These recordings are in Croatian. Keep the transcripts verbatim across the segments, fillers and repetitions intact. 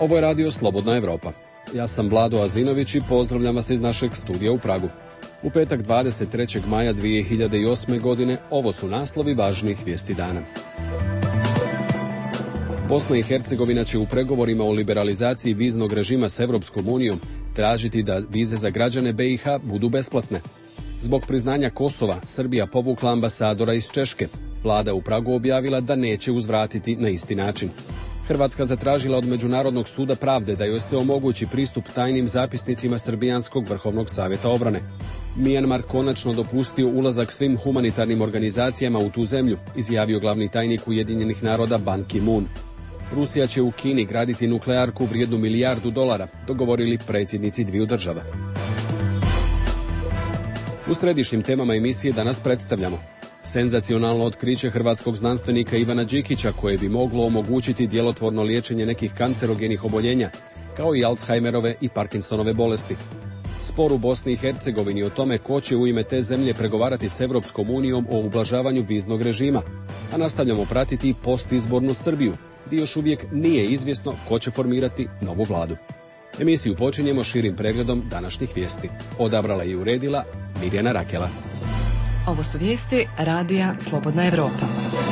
Ovo je radio Slobodna Evropa. Ja sam Vlado Azinović i pozdravljam vas iz našeg studija u Pragu. U petak dvadeset trećeg maja dvije hiljade osme. godine ovo su naslovi važnih vijesti dana. Bosna i Hercegovina će u pregovorima o liberalizaciji viznog režima s Evropskom unijom tražiti da vize za građane B i H budu besplatne. Zbog priznanja Kosova, Srbija povukla ambasadora iz Češke. Vlada u Pragu objavila da neće uzvratiti na isti način. Hrvatska zatražila od Međunarodnog suda pravde da joj se omogući pristup tajnim zapisnicima Srbijanskog vrhovnog savjeta obrane. Mijanmar konačno dopustio ulazak svim humanitarnim organizacijama u tu zemlju, izjavio glavni tajnik Ujedinjenih naroda Ban Ki-moon. Rusija će u Kini graditi nuklearku vrijednu milijardu dolara, dogovorili predsjednici dviju država. U središnjim temama emisije danas predstavljamo senzacionalno otkriće hrvatskog znanstvenika Ivana Đikića koje bi moglo omogućiti djelotvorno liječenje nekih kancerogenih oboljenja, kao i Alzheimerove i Parkinsonove bolesti. Spor u Bosni i Hercegovini o tome ko će u ime te zemlje pregovarati s Evropskom unijom o ublažavanju viznog režima, a nastavljamo pratiti postizbornu Srbiju, gdje još uvijek nije izvjesno ko će formirati novu vladu. Emisiju počinjemo širim pregledom današnjih vijesti. Odabrala i uredila Mirjana Rakela. Ovo su vijesti radija Slobodna Evropa.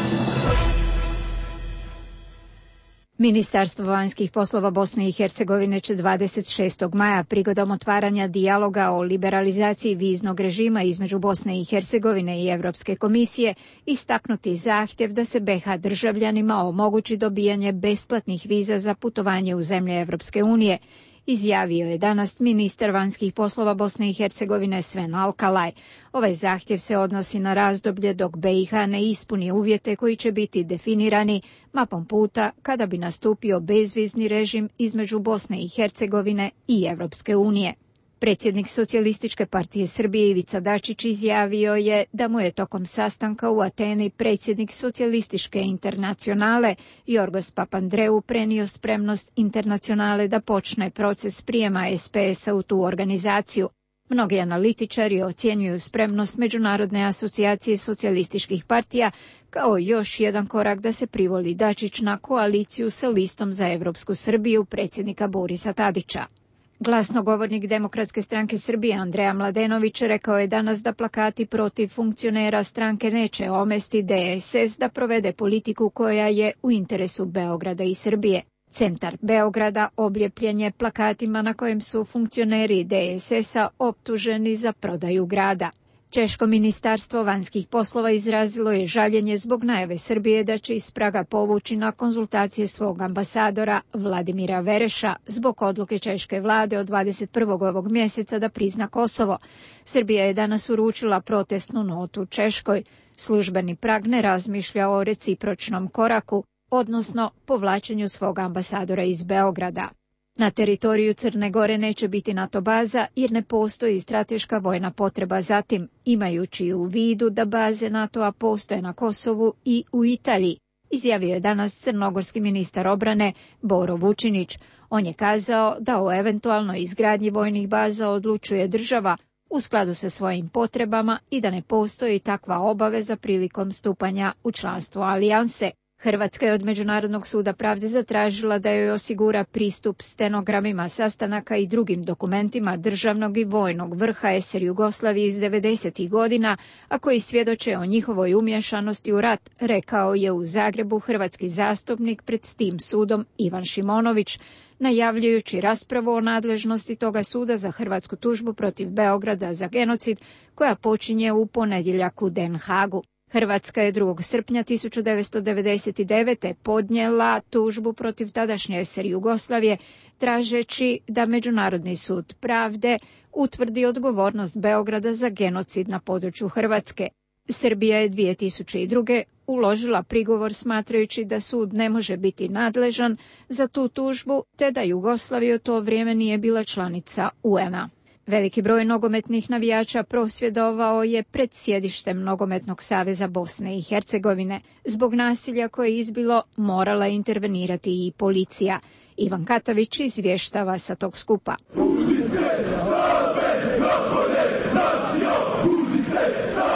Ministarstvo vanjskih poslova Bosne i Hercegovine će dvadeset šestog maja prigodom otvaranja dijaloga o liberalizaciji viznog režima između Bosne i Hercegovine i Europske komisije istaknuti zahtjev da se B i H državljanima omogući dobijanje besplatnih viza za putovanje u zemlje Europske unije, izjavio je danas ministar vanjskih poslova Bosne i Hercegovine Sven Alkalaj. Ovaj zahtjev se odnosi na razdoblje dok B i H ne ispuni uvjete koji će biti definirani mapom puta kada bi nastupio bezvizni režim između Bosne i Hercegovine i Europske unije. Predsjednik Socijalističke partije Srbije Ivica Dačić izjavio je da mu je tokom sastanka u Ateni predsjednik Socijalističke internacionale Jorgos Papandreou prenio spremnost internacionale da počne proces prijema S P S-a u tu organizaciju. Mnogi analitičari ocjenjuju spremnost Međunarodne asocijacije socijalističkih partija kao još jedan korak da se privoli Dačić na koaliciju sa listom za Evropsku Srbiju predsjednika Borisa Tadića. Glasnogovornik Demokratske stranke Srbije Andreja Mladenović rekao je danas da plakati protiv funkcionera stranke neće omesti D S S da provede politiku koja je u interesu Beograda i Srbije. Centar Beograda obljepljen je plakatima na kojem su funkcioneri D S S-a optuženi za prodaju grada. Češko ministarstvo vanjskih poslova izrazilo je žaljenje zbog najave Srbije da će iz Praga povući na konzultacije svog ambasadora Vladimira Vereša zbog odluke češke vlade od dvadeset prvog ovog mjeseca da prizna Kosovo. Srbija je danas uručila protestnu notu Češkoj. Službeni Prag ne razmišlja o recipročnom koraku, odnosno povlačenju svog ambasadora iz Beograda. Na teritoriju Crne Gore neće biti NATO baza jer ne postoji strateška vojna potreba za tim, imajući u vidu da baze NATO-a postoje na Kosovu i u Italiji, izjavio je danas crnogorski ministar obrane Boro Vučinić. On je kazao da o eventualnoj izgradnji vojnih baza odlučuje država u skladu sa svojim potrebama i da ne postoji takva obaveza prilikom stupanja u članstvo alijanse. Hrvatska je od Međunarodnog suda pravde zatražila da joj osigura pristup stenogramima sastanaka i drugim dokumentima državnog i vojnog vrha S R Jugoslavije iz devedesetih godina, a koji svjedoče o njihovoj umješanosti u rat, rekao je u Zagrebu hrvatski zastupnik pred tim sudom Ivan Šimonović, najavljujući raspravu o nadležnosti toga suda za hrvatsku tužbu protiv Beograda za genocid, koja počinje u ponedjeljak u Den Haagu. Hrvatska je drugog srpnja tisuću devetsto devedeset devete. podnijela tužbu protiv tadašnje S R Jugoslavije, tražeći da Međunarodni sud pravde utvrdi odgovornost Beograda za genocid na području Hrvatske. Srbija je dvije tisuće druge. uložila prigovor smatrajući da sud ne može biti nadležan za tu tužbu, te da Jugoslavija u to vrijeme nije bila članica U N-a. Veliki broj nogometnih navijača prosvjedovao je pred sjedištem Nogometnog saveza Bosne i Hercegovine. Zbog nasilja koje je izbilo, morala je intervenirati i policija. Ivan Katavić izvještava sa tog skupa.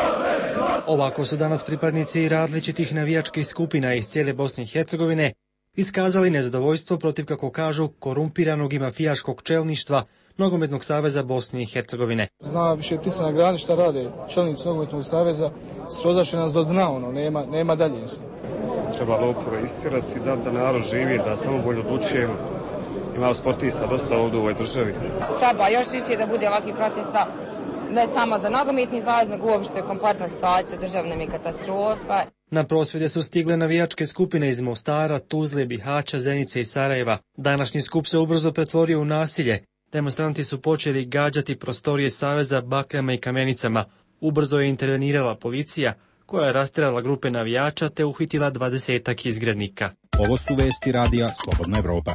Ovako su danas pripadnici različitih navijačkih skupina iz cijele Bosne i Hercegovine iskazali nezadovoljstvo protiv, kako kažu, korumpiranog i mafijaškog čelništva Nogometnog saveza Bosne i Hercegovine. Zna više ptica na grani šta rade čelnici Nogometnog saveza, srozaše nas do dna, ono, nema, nema dalje. Treba lopove istirati, da, da narod živi, da samo bolje odlučujemo. Ima sportista dosta ovdje u ovoj državi. Treba još više da bude ovakvih protesta, ne samo za Nogometni savez, nego uopšte kompletna situacija, državna mi katastrofa. Na prosvjede su stigle navijačke skupine iz Mostara, Tuzle, Bihaća, Zenice i Sarajeva. Današnji skup se ubrzo pretvorio u nasilje. Demonstranti su počeli gađati prostorije saveza bakljama i kamenicama. Ubrzo je intervenirala policija, koja je rastjerala grupe navijača te uhitila dvadesetak izgrednika. Ovo su vesti radija Slobodna Evropa.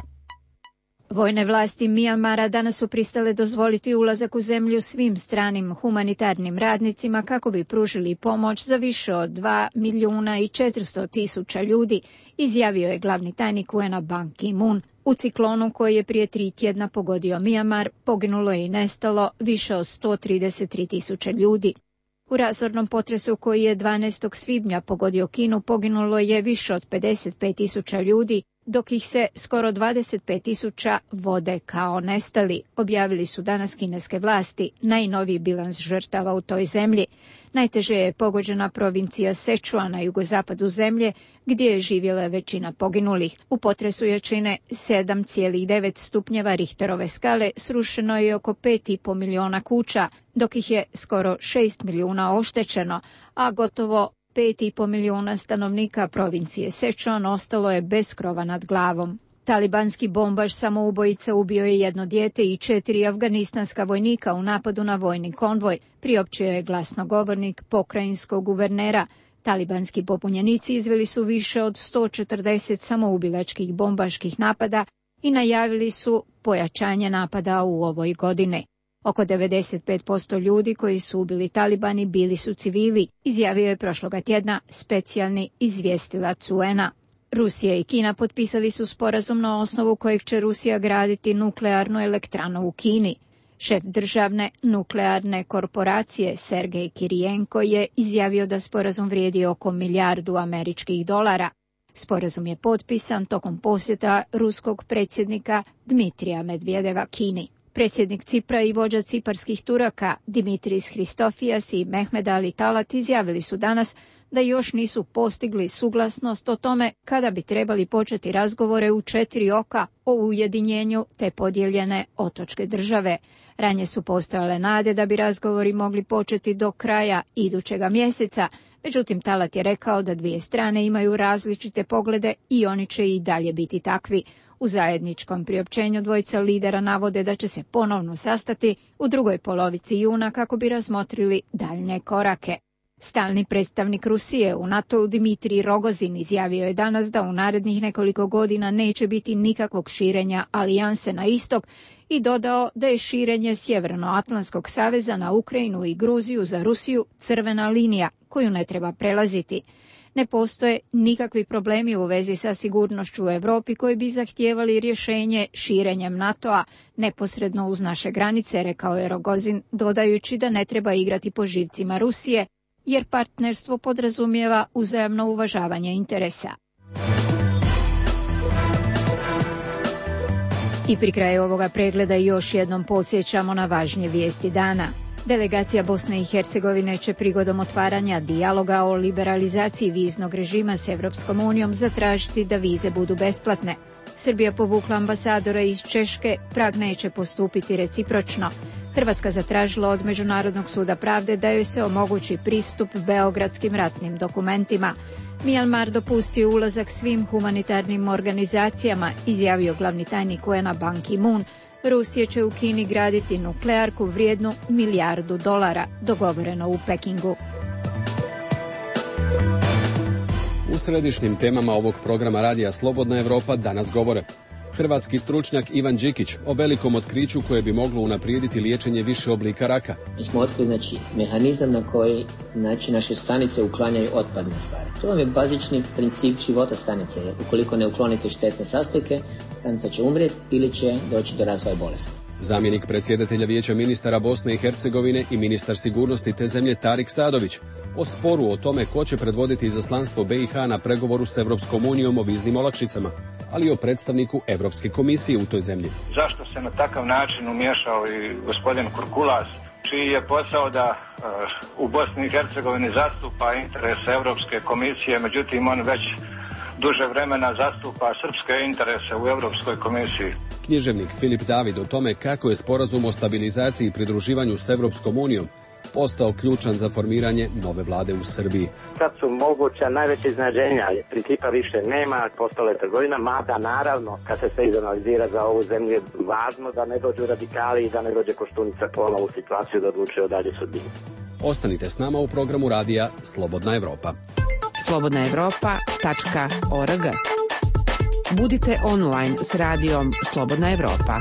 Vojne vlasti Mijanmara danas su pristale dozvoliti ulazak u zemlju svim stranim humanitarnim radnicima kako bi pružili pomoć za više od dva milijuna i četiristo tisuća ljudi, izjavio je glavni tajnik U N-a Ban Ki-moon. U ciklonu koji je prije tri tjedna pogodio Mijanmar poginulo je i nestalo više od sto trideset tri tisuće ljudi. U razornom potresu koji je dvanaestog svibnja pogodio Kinu poginulo je više od pedeset pet tisuća ljudi, dok ih se skoro dvadeset pet tisuća vode kao nestali, objavili su danas kineske vlasti, najnoviji bilans žrtava u toj zemlji. Najteže je pogođena provincija Sečuan na jugozapadu zemlje, gdje je živjela većina poginulih. U potresu jačine sedam zarez devet stupnjeva Richterove skale srušeno je oko pet i po miliona kuća, dok ih je skoro šest milijuna oštećeno, a gotovo pet i po milijuna stanovnika provincije Sečuan ostalo je bez krova nad glavom. Talibanski bombaš samoubojica ubio je jedno dijete i četiri afganistanska vojnika u napadu na vojni konvoj, priopćio je glasnogovornik pokrajinskog guvernera. Talibanski pobunjenici izveli su više od sto četrdeset samoubilačkih bombaških napada i najavili su pojačanje napada u ovoj godini. Oko devedeset pet posto ljudi koji su ubili Talibani bili su civili, izjavio je prošloga tjedna specijalni izvjestilac U N-a. Rusija i Kina potpisali su sporazum na osnovu kojeg će Rusija graditi nuklearnu elektranu u Kini. Šef državne nuklearne korporacije Sergej Kirijenko je izjavio da sporazum vrijedi oko milijardu američkih dolara. Sporazum je potpisan tokom posjeta ruskog predsjednika Dmitrija Medvedeva Kini. Predsjednik Cipra i vođa ciparskih Turaka Dimitris Hristofijas i Mehmed Ali Talat izjavili su danas da još nisu postigli suglasnost o tome kada bi trebali početi razgovore u četiri oka o ujedinjenju te podijeljene otočke države. Ranije su postojale nade da bi razgovori mogli početi do kraja idućega mjeseca, međutim Talat je rekao da dvije strane imaju različite poglede i oni će i dalje biti takvi. U zajedničkom priopćenju dvojica lidera navode da će se ponovno sastati u drugoj polovici juna kako bi razmotrili daljnje korake. Stalni predstavnik Rusije u NATO-u Dmitrij Rogozin izjavio je danas da u narednih nekoliko godina neće biti nikakvog širenja alijanse na istok i dodao da je širenje Sjevernoatlantskog saveza na Ukrajinu i Gruziju za Rusiju crvena linija koju ne treba prelaziti. Ne postoje nikakvi problemi u vezi sa sigurnošću u Europi koji bi zahtijevali rješenje širenjem NATO-a neposredno uz naše granice, rekao je Rogozin, dodajući da ne treba igrati po živcima Rusije, jer partnerstvo podrazumijeva uzajamno uvažavanje interesa. I pri kraju ovoga pregleda još jednom podsjećamo na važnije vijesti dana. Delegacija Bosne i Hercegovine će prigodom otvaranja dijaloga o liberalizaciji viznog režima s Evropskom unijom zatražiti da vize budu besplatne. Srbija povukla ambasadora iz Češke, Prag neće postupiti recipročno. Hrvatska zatražila od Međunarodnog suda pravde da joj se omogući pristup beogradskim ratnim dokumentima. Mijanmar dopustio ulazak svim humanitarnim organizacijama, izjavio glavni tajnik U N-a Ban Ki-moon. Rusija će u Kini graditi nuklearku vrijednu milijardu dolara, dogovoreno u Pekingu. U središnjim temama ovog programa Radija Slobodna Evropa danas govore hrvatski stručnjak Ivan Đikić o velikom otkriću koje bi moglo unaprijediti liječenje više oblika raka. Mi smo otkrili znači, mehanizam na koji znači, naše stanice uklanjaju otpadne stvari. To vam je bazični princip života stanice, jer ukoliko ne uklonite štetne sastojke, stanica će umrijeti ili će doći do razvoja bolesti. Zamjenik predsjedatelja Vijeća ministara Bosne i Hercegovine i ministar sigurnosti te zemlje Tarik Sadović o sporu o tome ko će predvoditi izaslanstvo B i H na pregovoru s Evropskom unijom o viznim olakšicama. ali i o predstavniku Europske komisije u toj zemlji. Zašto se na takav način umiješao i gospodin Kurkulas, čiji je posao da uh, u Bosni i Hercegovini zastupa interese Europske komisije, međutim on već duže vremena zastupa srpske interese u Europskoj komisiji. Književnik Filip David o tome kako je sporazum o stabilizaciji i pridruživanju s Europskom unijom postao ključan za formiranje nove vlade u Srbiji. Sad su moguća najveće iznenađenja, principa više nema, postala je trgovina, mada naravno kad se sve izanalizira za ovu zemlju je važno da ne dođu radikali i da ne dođe Koštunica ponovo u situaciju da odlučuje o dalje sudbini. Ostanite s nama u programu radija Slobodna Evropa. slobodna evropa tačka org. Budite online s radijom Slobodna Evropa.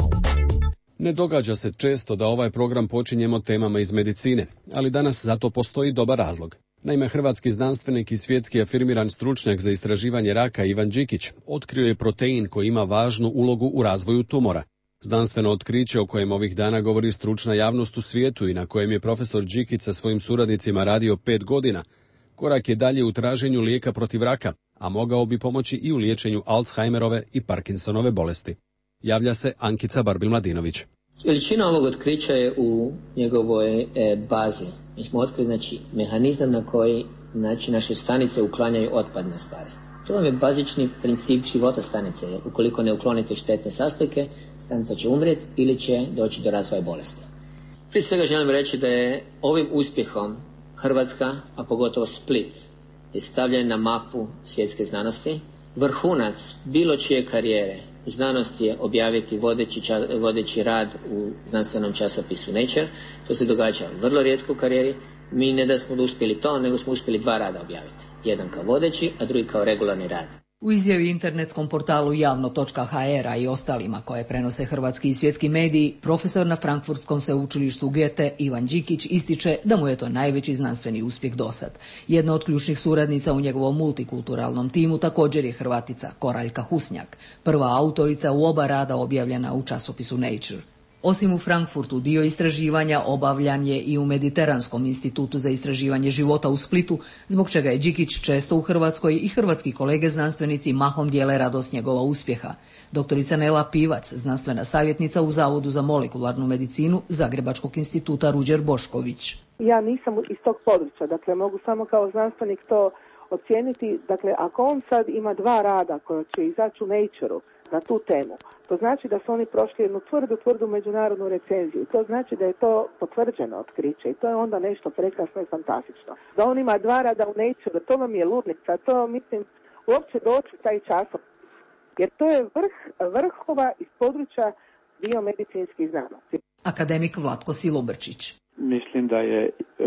Ne događa se često da ovaj program počinjemo temama iz medicine, ali danas zato postoji dobar razlog. Naime, hrvatski znanstvenik i svjetski afirmiran stručnjak za istraživanje raka Ivan Đikić otkrio je protein koji ima važnu ulogu u razvoju tumora. Znanstveno otkriće o kojem ovih dana govori stručna javnost u svijetu i na kojem je profesor Đikić sa svojim suradnicima radio pet godina, korak je dalje u traženju lijeka protiv raka, a mogao bi pomoći i u liječenju Alzheimerove i Parkinsonove bolesti. Javlja se Ankica Barbil-Mladinović. Veličina ovog otkrića je u njegovoj e, bazi. Mi smo otkrili znači, mehanizam na koji znači, naše stanice uklanjaju otpadne stvari. To vam je bazični princip života stanice, jer ukoliko ne uklonite štetne sastojke, stanica će umrijeti ili će doći do razvoja bolesti. Prije svega želim reći da je ovim uspjehom Hrvatska, a pogotovo Split, je stavljen na mapu svjetske znanosti. Vrhunac bilo čije karijere u znanosti je objaviti vodeći, ča, vodeći rad u znanstvenom časopisu Nature. To se događa vrlo rijetko u karijeri. Mi ne da smo uspjeli to, nego smo uspjeli dva rada objaviti. Jedan kao vodeći, a drugi kao regularni rad. U izjavi internetskom portalu javno točka ha er a i ostalima koje prenose hrvatski i svjetski mediji, profesor na Frankfurtskom sveučilištu Goethe Ivan Đikić ističe da mu je to najveći znanstveni uspjeh dosad. Jedna od ključnih suradnica u njegovom multikulturalnom timu također je Hrvatica Koraljka Husnjak, prva autorica u oba rada objavljena u časopisu Nature. Osim u Frankfurtu, dio istraživanja obavljan je i u Mediteranskom institutu za istraživanje života u Splitu, zbog čega je Đikić često u Hrvatskoj i hrvatski kolege znanstvenici mahom dijele radost njegova uspjeha. Doktorica Nela Pivac, znanstvena savjetnica u Zavodu za molekularnu medicinu Zagrebačkog instituta Ruđer Bošković. Ja nisam iz tog područja, dakle mogu samo kao znanstvenik to ocijeniti. Dakle, ako on sad ima dva rada koja će izaći u Nature-u na tu temu, to znači da su oni prošli jednu tvrdu, tvrdu međunarodnu recenziju. To znači da je to potvrđeno otkriće i to je onda nešto prekrasno i fantastično. Da on ima dva rada u Nature, to vam je ludnica, to mislim uopće doći taj časopis. Jer to je vrh vrhova iz područja biomedicinskih znanosti. Akademik Vlatko Silobrčić. Mislim da je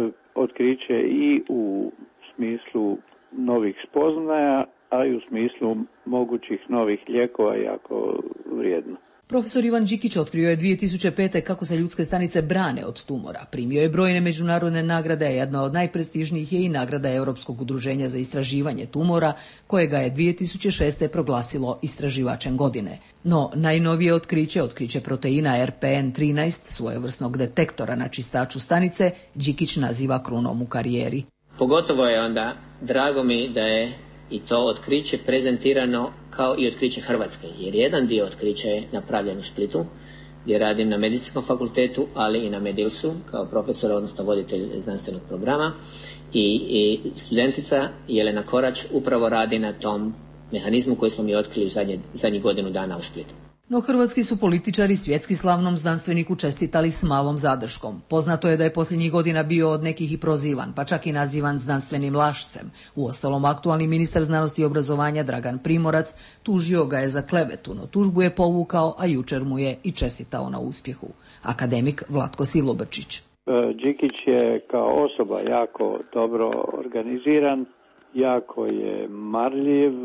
otkriće i u smislu novih spoznaja, a i u smislu mogućih novih lijekova jako vrijedno. Profesor Ivan Đikić otkrio je dvije tisuće pete kako se ljudske stanice brane od tumora. Primio je brojne međunarodne nagrade, a jedna od najprestižnijih je i nagrada Europskog udruženja za istraživanje tumora, kojega je dvije tisuće šeste proglasilo istraživačem godine. No, najnovije otkriće, otkriće proteina er pe en trinaest, svojevrsnog detektora na čistaču stanice, Đikić naziva krunom u karijeri. Pogotovo je onda drago mi da je i to otkriće prezentirano kao i otkriće Hrvatske, jer jedan dio otkrića je napravljen u Splitu, gdje radim na medicinskom fakultetu, ali i na Medilsu kao profesor, odnosno voditelj znanstvenog programa, i, i studentica Jelena Korać upravo radi na tom mehanizmu koji smo mi otkrili u zadnje, zadnjih godinu dana u Splitu. No hrvatski su političari svjetski slavnom znanstveniku čestitali s malom zadrškom. Poznato je da je posljednjih godina bio od nekih i prozivan, pa čak i nazivan znanstvenim lašcem. Uostalom, aktualni ministar znanosti i obrazovanja Dragan Primorac tužio ga je za klevetu, no tužbu je povukao, a jučer mu je i čestitao na uspjehu. Akademik Vlatko Silobrčić. Đikić je kao osoba jako dobro organiziran, jako je marljiv,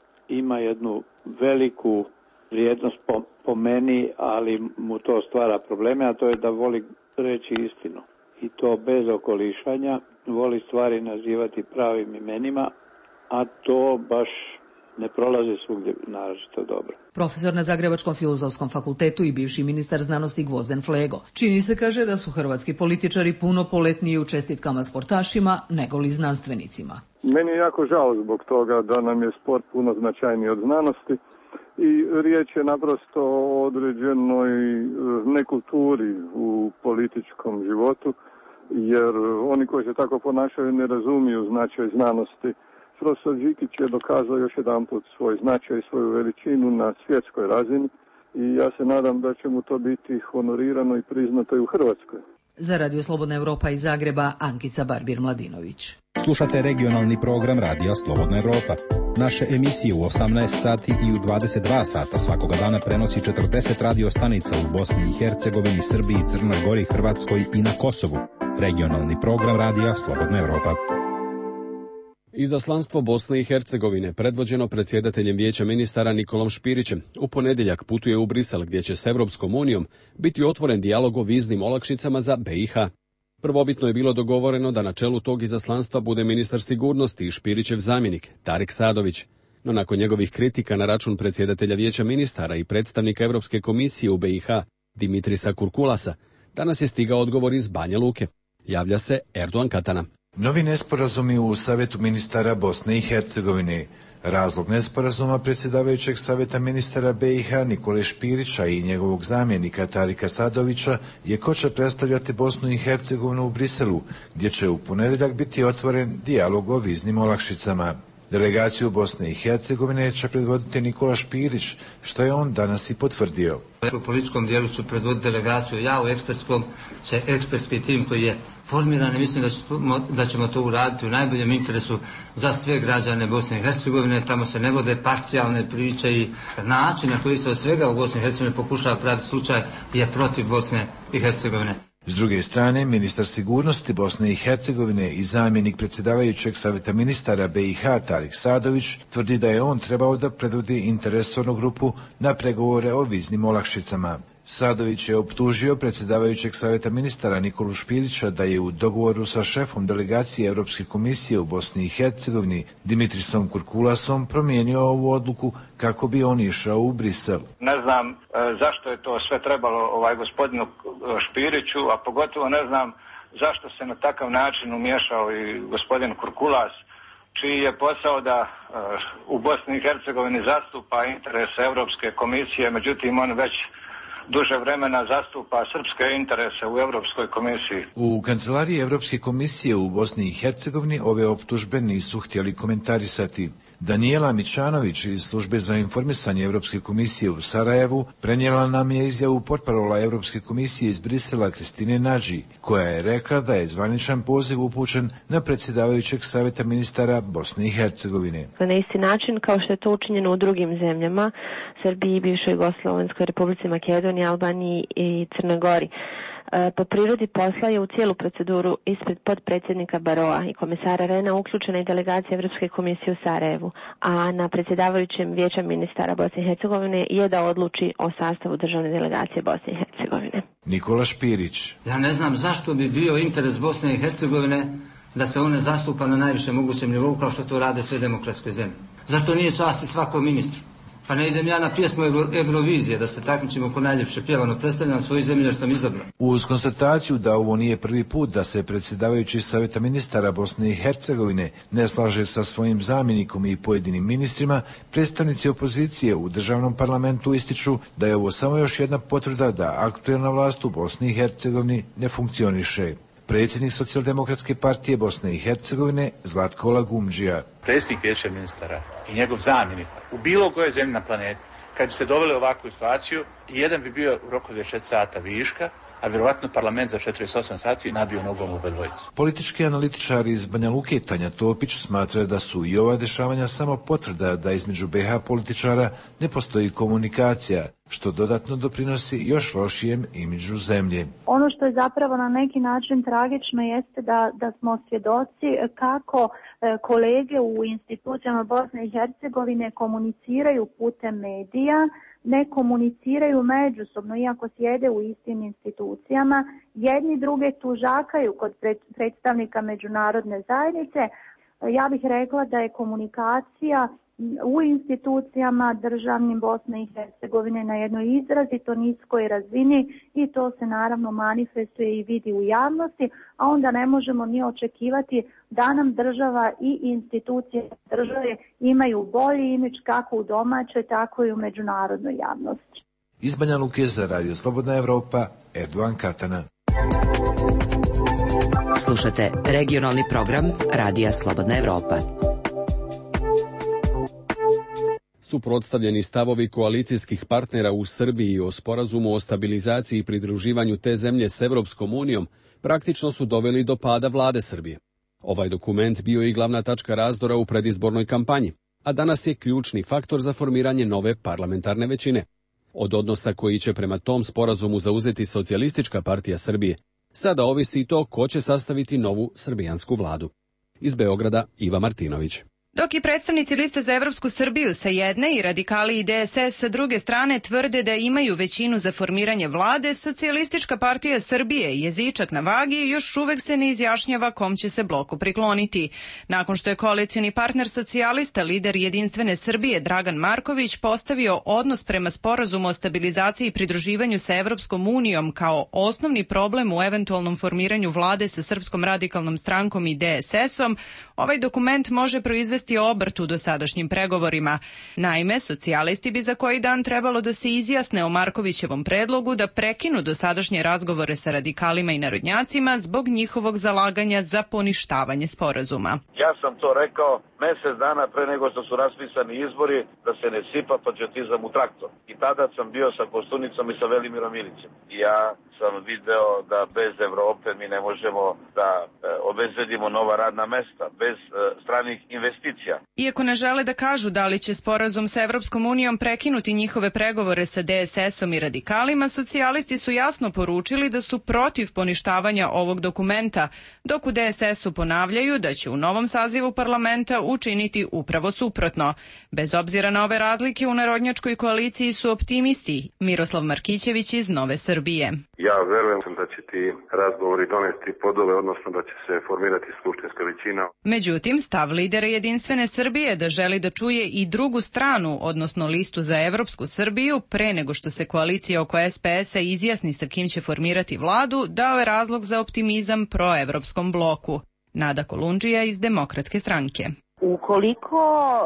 ima jednu veliku vrijednost po, po meni, ali mu to stvara probleme, a to je da voli reći istinu. I to bez okolišanja, voli stvari nazivati pravim imenima, a to baš ne prolazi svugdje naročito dobro. Profesor na Zagrebačkom filozofskom fakultetu i bivši ministar znanosti Gvozden Flego. Čini se, kaže, da su hrvatski političari puno poletniji u čestitkama sportašima nego li znanstvenicima. Meni je jako žao zbog toga da nam je sport puno značajniji od znanosti. i riječ je naprosto o određenoj nekulturi u političkom životu, jer oni koji se tako ponašaju ne razumiju značaj znanosti. Profesor Đikić je dokazao još jedanput svoj značaj i svoju veličinu na svjetskoj razini i ja se nadam da će mu to biti honorirano i priznato i u Hrvatskoj. Za Radio Slobodna Europa iz Zagreba, Ankica Barbir-Mladinović. Slušate regionalni program Radija Slobodna Europa. Naše emisije u osamnaest sati i u dvadeset dva sata svakoga dana prenosi četrdeset radio stanica u Bosni i Hercegovini, Srbiji, Crnoj Gori, Hrvatskoj i na Kosovu. Regionalni program Radija Slobodna Europa. Izaslanstvo Bosne i Hercegovine, predvođeno predsjedateljem Vijeća ministara Nikolom Špirićem, u ponedjeljak putuje u Brisel gdje će s Europskom unijom biti otvoren dijalog o viznim olakšicama za B i H. Prvobitno je bilo dogovoreno da na čelu tog izaslanstva bude ministar sigurnosti i Špirićev zamjenik, Tarik Sadović. No nakon njegovih kritika na račun predsjedatelja Vijeća ministara i predstavnika Europske komisije u B i H, Dimitrisa Kurkulasa, danas je stigao odgovor iz Banja Luke. Javlja se Erdogan Katana. Novi nesporazumi u Savjetu ministara Bosne i Hercegovine. Razlog nesporazuma predsjedavajućeg Savjeta ministara B i H Nikole Špirića i njegovog zamjenika Tarika Sadovića je ko će predstavljati Bosnu i Hercegovinu u Briselu, gdje će u ponedjeljak biti otvoren dijalog o viznim olakšicama. Delegaciju Bosne i Hercegovine će predvoditi Nikola Špirić, što je on danas i potvrdio. U političkom dijelu ću predvoditi delegaciju, ja u ekspertskom će ekspertski tim koji je formiran i mislim da ćemo, da ćemo to uraditi u najboljem interesu za sve građane Bosne i Hercegovine. Tamo se ne vode parcijalne priče i način na koji se od svega u Bosni i Hercegovini pokušava praviti slučaj je protiv Bosne i Hercegovine. S druge strane, ministar sigurnosti Bosne i Hercegovine i zamjenik predsjedavajućeg Savjeta ministara B i H Tarik Sadović tvrdi da je on trebao da predvodi interresornu grupu na pregovore o viznim olakšicama. Sadović je optužio predsjedavajućeg Savjeta ministara Nikolu Špirića da je u dogovoru sa šefom delegacije Europske komisije u Bosni i Hercegovini Dimitrisom Kurkulasom promijenio ovu odluku kako bi on išao u Brisel. Ne znam e, zašto je to sve trebalo ovaj gospodinu Špiriću, a pogotovo ne znam zašto se na takav način umiješao i gospodin Kurkulas, čiji je posao da e, u Bosni i Hercegovini zastupa interese Europske komisije, međutim on već duže vremena zastupa srpske interese u Europskoj komisiji. U kancelariji Europske komisije u Bosni i Hercegovini ove optužbe nisu htjeli komentarisati. Danijela Mičanović iz službe za informisanje Europske komisije u Sarajevu prenijela nam je izjavu portparola Europske komisije iz Brisela Kristine Nadži, koja je rekla da je zvaničan poziv upućen na predsjedavajućeg Savjeta ministara Bosne i Hercegovine. Na isti način kao što je to učinjeno u drugim zemljama, Srbiji, bivšoj Jugoslovenskoj Republici Makedoniji, Albaniji i Crnoj Gori. Po prirodi posla je u cijelu proceduru ispred podpredsjednika Baroa i komisara Rena uključena i delegacija Europske komisije u Sarajevu, a na predsjedavajućem Vijeća ministara Bosne i Hercegovine je da odluči o sastavu državne delegacije Bosne i Hercegovine. Nikola Špirić. Ja ne znam zašto bi bio interes Bosne i Hercegovine da se one zastupa na najvišem mogućem nivou kao što to rade sve demokratske zemlje. Zašto nije časti svakom ministru? Pa ne idem ja na pjesmu Euro, Eurovizije da se takmičimo ko najljepše pjevano, predstavljam svoju zemlju jer sam izabran. Uz konstataciju da ovo nije prvi put da se predsjedavajući Savjeta ministara Bosne i Hercegovine ne slaže sa svojim zamjenikom i pojedinim ministrima, predstavnici opozicije u državnom parlamentu ističu da je ovo samo još jedna potvrda da aktuelna vlast u Bosni i Hercegovini ne funkcioniše. Predsjednik Socijaldemokratske partije Bosne i Hercegovine Zlatko Lagumdžija. Predsjednik Vijeća ministara i njegov zamjenik u bilo kojoj zemlji na planeti, kad bi se doveli u ovakvu situaciju, jedan bi bio u roku dvadeset četiri sata viška, a vjerovatno parlament za četrdeset osam sati nabio nogom u bedvojicu. Politički analitičar iz Banja Luke Tanja Topić smatra da su i ova dešavanja samo potvrda da između B H političara ne postoji komunikacija, što dodatno doprinosi još lošijem imidžu zemlje. Ono što je zapravo na neki način tragično jeste da, da smo svjedoci kako e, kolege u institucijama Bosne i Hercegovine komuniciraju putem medija, ne komuniciraju međusobno, iako sjede u istim institucijama, jedni druge tužakaju kod predstavnika međunarodne zajednice. Ja bih rekla da je komunikacija u institucijama državnim Bosne i Hercegovine na jednoj izrazito niskoj razini i to se naravno manifestuje i vidi u javnosti, a onda ne možemo ni očekivati da nam država i institucije države imaju bolji imidž kako u domaćoj, tako i u međunarodnoj javnosti. Iz Banja Luke za Radio Slobodna Evropa, Erdogan Katana. Slušate regionalni program Radija Slobodna Evropa. Suprotstavljeni stavovi koalicijskih partnera u Srbiji o sporazumu o stabilizaciji i pridruživanju te zemlje s Evropskom unijom praktično su doveli do pada vlade Srbije. Ovaj dokument bio je i glavna tačka razdora u predizbornoj kampanji, a danas je ključni faktor za formiranje nove parlamentarne većine. Od odnosa koji će prema tom sporazumu zauzeti Socijalistička partija Srbije, sada ovisi i to ko će sastaviti novu srbijansku vladu. Iz Beograda Iva Martinović. Dok i predstavnici Liste za Evropsku Srbiju sa jedne i radikali i D S S sa druge strane tvrde da imaju većinu za formiranje vlade, Socijalistička partija Srbije, jezičak na vagi, još uvek se ne izjašnjava kom će se bloku prikloniti. Nakon što je koalicioni partner socijalista, lider Jedinstvene Srbije Dragan Marković postavio odnos prema sporazumu o stabilizaciji i pridruživanju sa Evropskom unijom kao osnovni problem u eventualnom formiranju vlade sa Srpskom radikalnom strankom i D S S-om, ovaj dokument može proizvesti obrt u dosadašnjim pregovorima. Naime, socijalisti bi za koji dan trebalo da se izjasne o Markovićevom predlogu da prekinu dosadašnje razgovore sa radikalima i narodnjacima zbog njihovog zalaganja za poništavanje sporazuma. Ja sam to rekao mesec dana pre nego što su raspisani izbori da se ne sipa patriotizam u traktor. I tada sam bio sa Koštunicom i sa Velimirom Ilićem. I ja sam video da bez Evrope mi ne možemo da e, obezbedimo nova radna mesta, bez e, stranih investicija. Iako ne žele da kažu da li će sporazum sa Evropskom unijom prekinuti njihove pregovore sa D S S-om i radikalima, socijalisti su jasno poručili da su protiv poništavanja ovog dokumenta, dok u D S S-u ponavljaju da će u novom sazivu parlamenta učiniti upravo suprotno. Bez obzira na ove razlike, u narodnjačkoj koaliciji su optimisti. Miroslav Markićević iz Nove Srbije. Ja verujem da će ti razgovori donesti podove, odnosno da će se formirati skupštinska većina. Međutim, stav lidera Jedinstvene Srbije da želi da čuje i drugu stranu, odnosno listu za Evropsku Srbiju, pre nego što se koalicija oko S P S-a izjasni sa kim će formirati vladu, dao je razlog za optimizam proevropskom bloku. Nada Kolundžija iz Demokratske stranke. Ukoliko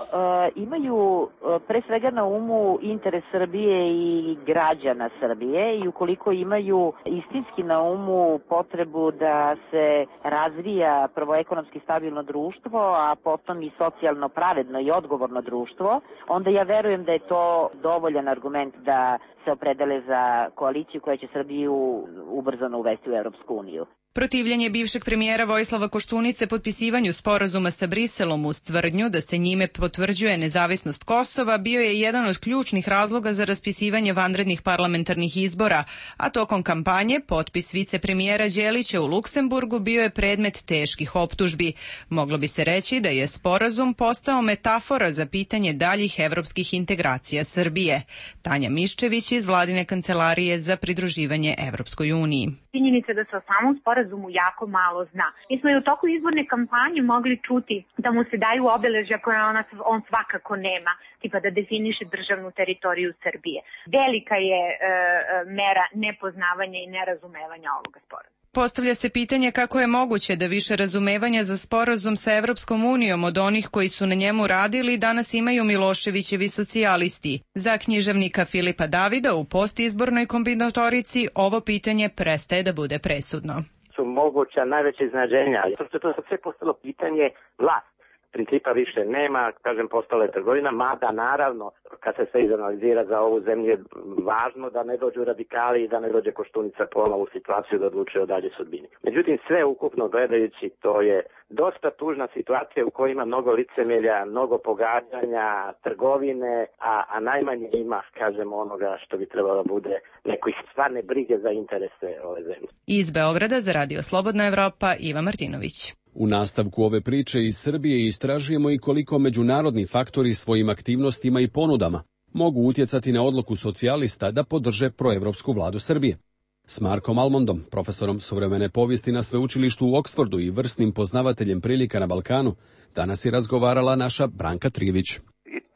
uh, imaju uh, pre svega na umu interes Srbije i građana Srbije i ukoliko imaju istinski na umu potrebu da se razvija prvo ekonomski stabilno društvo, a potom i socijalno pravedno i odgovorno društvo, onda ja verujem da je to dovoljan argument da se opredele za koaliciju koja će Srbiju ubrzano uvesti u Evropsku uniju. Protivljenje bivšeg premijera Vojislava Koštunice potpisivanju sporazuma sa Briselom uz tvrdnju da se njime potvrđuje nezavisnost Kosova bio je jedan od ključnih razloga za raspisivanje vanrednih parlamentarnih izbora, a tokom kampanje potpis vicepremijera Đelića u Luksemburgu bio je predmet teških optužbi. Moglo bi se reći da je sporazum postao metafora za pitanje daljih evropskih integracija Srbije. Tanja Miščević iz Vladine kancelarije za pridruživanje Evropskoj uniji. Činjenica da se o samom sporazumu jako malo zna. Mi smo i u toku izborne kampanje mogli čuti da mu se daju obeležja koje ona, on svakako nema, tipa da definiše državnu teritoriju Srbije. Velika je e, mera nepoznavanja i nerazumevanja ovoga sporazuma. Postavlja se pitanje kako je moguće da više razumevanja za sporazum sa Evropskom unijom od onih koji su na njemu radili danas imaju Miloševićevi socijalisti. Za književnika Filipa Davida u postizbornoj kombinatorici ovo pitanje prestaje da bude presudno. Su moguća najveća iznenađenja, to, to sve postalo pitanje vlast. Principa više nema, kažem, postala je trgovina, mada naravno, kad se sve izanalizira za ovu zemlju je važno da ne dođu radikali i da ne dođe Koštunica ponovo u situaciju da odlučuje o dalje sudbini. Međutim, sve ukupno gledajući, to je dosta tužna situacija u kojoj ima mnogo licemelja, mnogo pogađanja, trgovine, a, a najmanje ima, kažem, onoga što bi trebalo da bude nekih stvarne brige za interese ove zemlje. Iz Beograda za Radio Slobodna Evropa, Iva Martinović. U nastavku ove priče iz Srbije istražujemo i koliko međunarodni faktori svojim aktivnostima i ponudama mogu utjecati na odluku socijalista da podrže proevropsku vladu Srbije. S Markom Almondom, profesorom suvremene povijesti na sveučilištu u Oksfordu i vrsnim poznavateljem prilika na Balkanu, danas je razgovarala naša Branka Trivić. I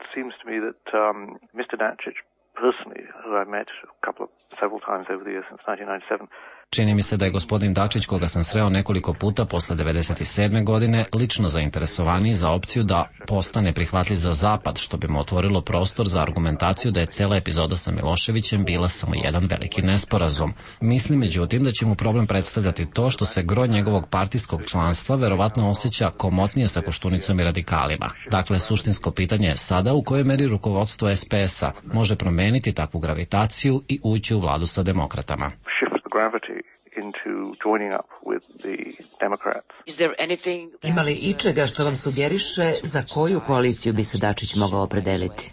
um, Mister Dačić, personally, who I met a couple of, several times over the years since nineteen ninety-seven, Čini mi se da je gospodin Dačić, koga sam sreo nekoliko puta posle devedeset sedme. godine, lično zainteresovaniji za opciju da postane prihvatljiv za Zapad, što bi mu otvorilo prostor za argumentaciju da je cela epizoda sa Miloševićem bila samo jedan veliki nesporazum. Mislim, međutim, da će mu problem predstavljati to što se gro njegovog partijskog članstva verovatno osjeća komotnije sa Koštunicom i radikalima. Dakle, suštinsko pitanje je sada u kojoj meri rukovodstvo es pe es a može promeniti takvu gravitaciju i ući u vladu sa demokratama. Ima li ičega što vam sugeriše za koju koaliciju bi se Dačić mogao opredeliti?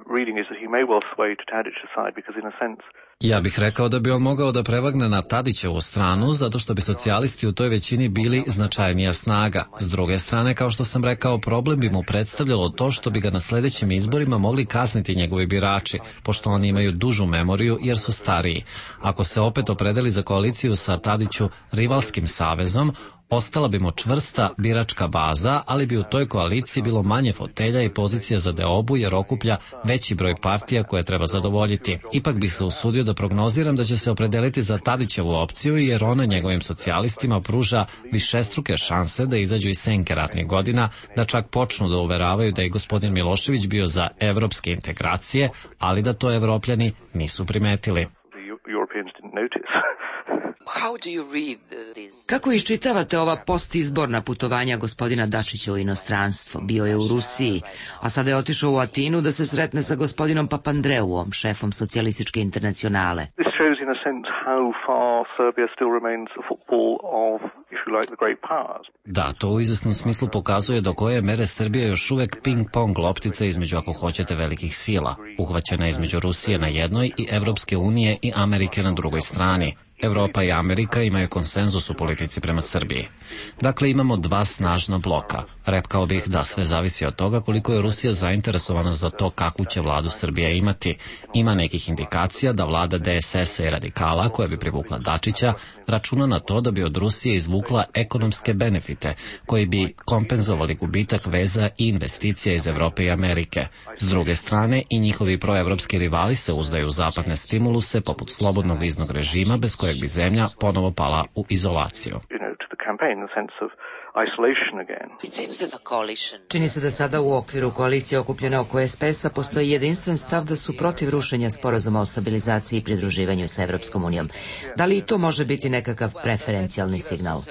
Ja bih rekao da bi on mogao da prevagne na Tadićevu stranu, zato što bi socijalisti u toj većini bili značajnija snaga. S druge strane, kao što sam rekao, problem bi mu predstavljalo to što bi ga na sledećim izborima mogli kazniti njegovi birači, pošto oni imaju dužu memoriju jer su stariji. Ako se opet opredeli za koaliciju sa Tadiću rivalskim savezom, ostala bi mu čvrsta biračka baza, ali bi u toj koaliciji bilo manje fotelja i pozicija za deobu jer okuplja veći broj partija koje treba zadovoljiti. Ipak bih se usudio da prognoziram da će se opredeliti za Tadićevu opciju jer ona njegovim socijalistima pruža višestruke šanse da izađu iz senke ratnih godina, da čak počnu da uveravaju da je gospodin Milošević bio za evropske integracije, ali da to Evropljani nisu primetili. Kako iščitavate ova postizborna putovanja gospodina Dačića u inostranstvo? Bio je u Rusiji, a sada je otišao u Atinu da se sretne sa gospodinom Papandreouom, šefom socijalističke internacionale. Da, to u izvesnom smislu pokazuje do koje mere Srbija još uvek ping-pong loptica između, ako hoćete, velikih sila, uhvaćena između Rusije na jednoj i Evropske unije i Amerike na drugoj strani. Evropa i Amerika imaju konsenzus u politici prema Srbiji. Dakle, imamo dva snažna bloka. Rekao bih da sve zavisi od toga koliko je Rusija zainteresovana za to kakvu će vladu Srbija imati. Ima nekih indikacija da vlada de es es a i radikala, koja bi privukla Dačića, računa na to da bi od Rusije izvukla ekonomske benefite, koji bi kompenzovali gubitak veza i investicija iz Evrope i Amerike. S druge strane, i njihovi proevropski rivali se uzdaju u zapadne stimuluse, poput slobodnog viznog režima, bez kojeg bi zemlja ponovo pala u izolaciju. Čini se da sada u okviru koalicije okupljene oko es pe es a postoji jedinstven stav da su protiv rušenja sporazuma o stabilizaciji i pridruživanju sa Evropskom unijom. Da li i to može biti nekakav preferencijalni signal?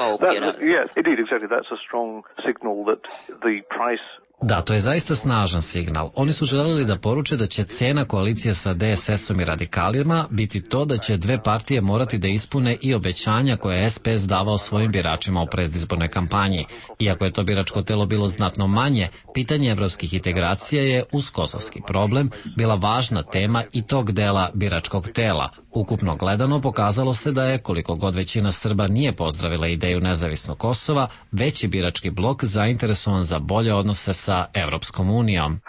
Da, to je zaista snažan signal. Oni su želeli da poruče da će cena koalicije sa de es es om i radikalima biti to da će dve partije morati da ispune i obećanja koje je es pe es davao svojim biračima u predizbornoj kampanji. Iako je to biračko telo bilo znatno manje, pitanje evropskih integracija je uz kosovski problem bila važna tema i tog dela biračkog tela. Ukupno gledano pokazalo se da je, koliko god većina Srba nije pozdravila ideju nezavisnog Kosova, veći birački blok zainteresovan za bolje odnose sa Evropskom unijom.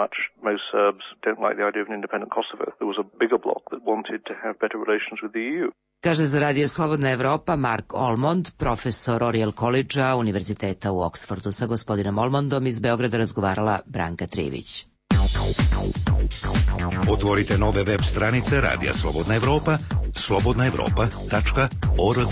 Kaže za Radio Slobodna Evropa Mark Olmond, profesor Oriel College-a Univerziteta u Oksfordu. Sa gospodinom Olmondom iz Beograda razgovarala Branka Trivić. Otvorite nove web stranice Radija Slobodna Evropa, slobodna evropa tačka org.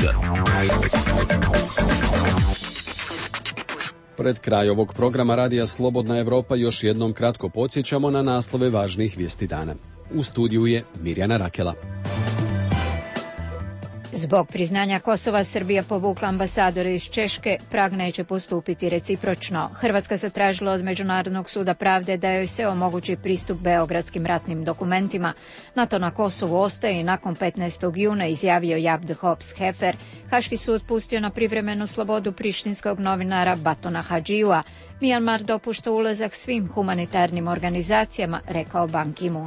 Pred kraj ovog programa Radija Slobodna Evropa još jednom kratko podsjećamo na naslove važnih vijesti dana. U studiju je Mirjana Rakela. Zbog priznanja Kosova, Srbija povukla ambasadore iz Češke, Prag neće postupiti recipročno. Hrvatska zatražila od Međunarodnog suda pravde da joj se omogući pristup beogradskim ratnim dokumentima. NATO na Kosovu ostaje i nakon petnaestog juna, izjavio Jabd Hops Hefer. Haški sud pustio na privremenu slobodu prištinskog novinara Batona Hadžijua. Mijanmar dopušta ulazak svim humanitarnim organizacijama, rekao Ban Ki-moon.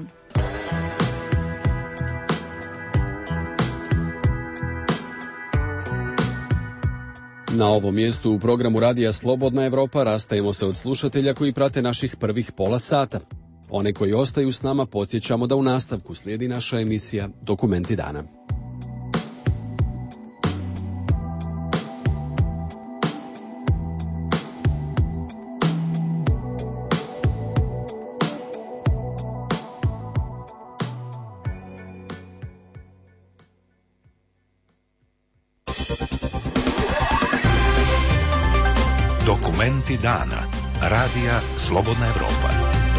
Na ovom mjestu u programu Radija Slobodna Evropa rastajemo se od slušatelja koji prate naših prvih pola sata. One koji ostaju s nama podsjećamo da u nastavku slijedi naša emisija Dokumenti dana. Dokumenti dana. Radija Slobodna Evropa.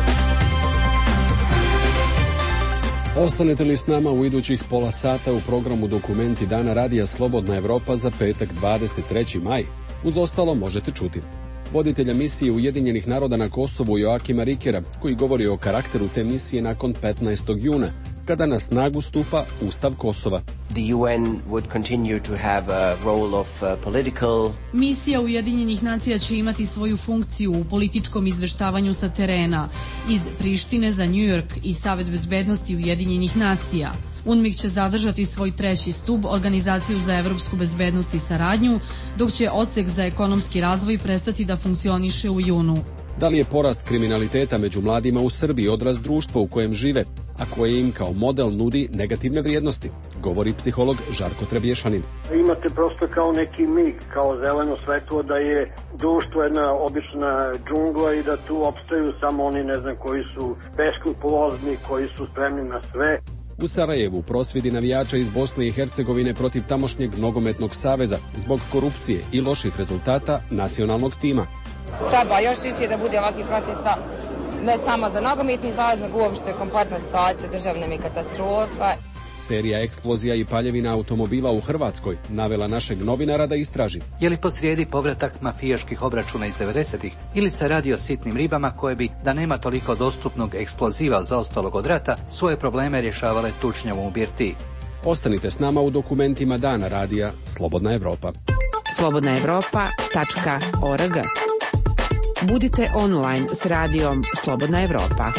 Ostanete li s nama u idućih pola sata u programu Dokumenti dana Radija Slobodna Evropa za petak dvadeset treći maj? Uz ostalo možete čuti voditelja misije Ujedinjenih naroda na Kosovu Joakima Rikera, koji govori o karakteru te misije nakon petnaestog juna, kada na snagu stupa Ustav Kosova. The U N would continue to have a role of uh, political... Misija Ujedinjenih nacija će imati svoju funkciju u političkom izveštavanju sa terena iz Prištine za New York i Savet bezbednosti Ujedinjenih nacija. UNMIK će zadržati svoj treći stub, Organizaciju za evropsku bezbednost i saradnju, dok će odsek za ekonomski razvoj prestati da funkcioniše u junu. Da li je porast kriminaliteta među mladima u Srbiji odraz društva u kojem žive, a koje im kao model nudi negativne vrijednosti, govori psiholog Žarko Trebješanin. Imate prosto kao neki mig, kao zeleno svetlo da je društvo jedna obična džungla i da tu opstaju samo oni, ne znam, koji su beskrupulozni, koji su spremni na sve. U Sarajevu prosvjedi navijača iz Bosne i Hercegovine protiv tamošnjeg nogometnog saveza zbog korupcije i loših rezultata nacionalnog tima. Treba još više da bude ovakvih protesta, ne samo za nogometni savez, nego uopšte kompletna situacija državna mi katastrofa. Serija eksplozija i paljevina automobila u Hrvatskoj navela našeg novinara da istraži. Je li posrijedi povratak mafijaških obračuna iz devedesetih ili se radi o sitnim ribama koje bi, da nema toliko dostupnog eksploziva zaostalog od rata, svoje probleme rješavale tučnjavom u birtiji? Ostanite s nama u dokumentima dana radija Slobodna Evropa. slobodna evropa tačka org. Budite online s radijom Slobodna Evropa.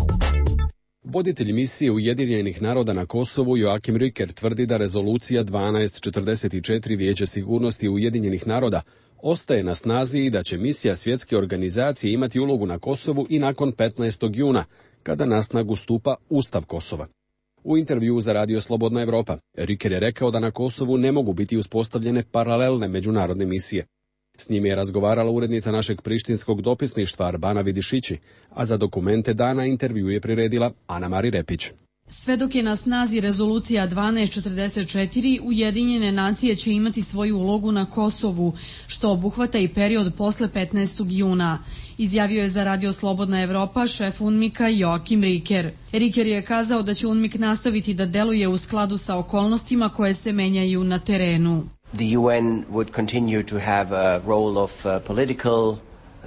Voditelj misije Ujedinjenih naroda na Kosovu Joakim Riker tvrdi da rezolucija dvanaest četrdeset četiri Vijeća sigurnosti Ujedinjenih naroda ostaje na snazi i da će misija svjetske organizacije imati ulogu na Kosovu i nakon petnaestog juna, kada na snagu stupa Ustav Kosova. U intervjuu za Radio Slobodna Evropa, Riker je rekao da na Kosovu ne mogu biti uspostavljene paralelne međunarodne misije. S njim je razgovarala urednica našeg prištinskog dopisništva Arbana Vidišići, a za dokumente dana intervju je priredila Ana Mari Repić. Sve dok je na snazi rezolucija dvanaest četrdeset četiri, Ujedinjene nacije će imati svoju ulogu na Kosovu, što obuhvata i period posle petnaestog juna. Izjavio je za Radio Slobodna Evropa šef UNMIK-a Joakim Riker. Riker je kazao da će UNMIK nastaviti da deluje u skladu sa okolnostima koje se menjaju na terenu. The U N would continue to have a role of uh, political uh,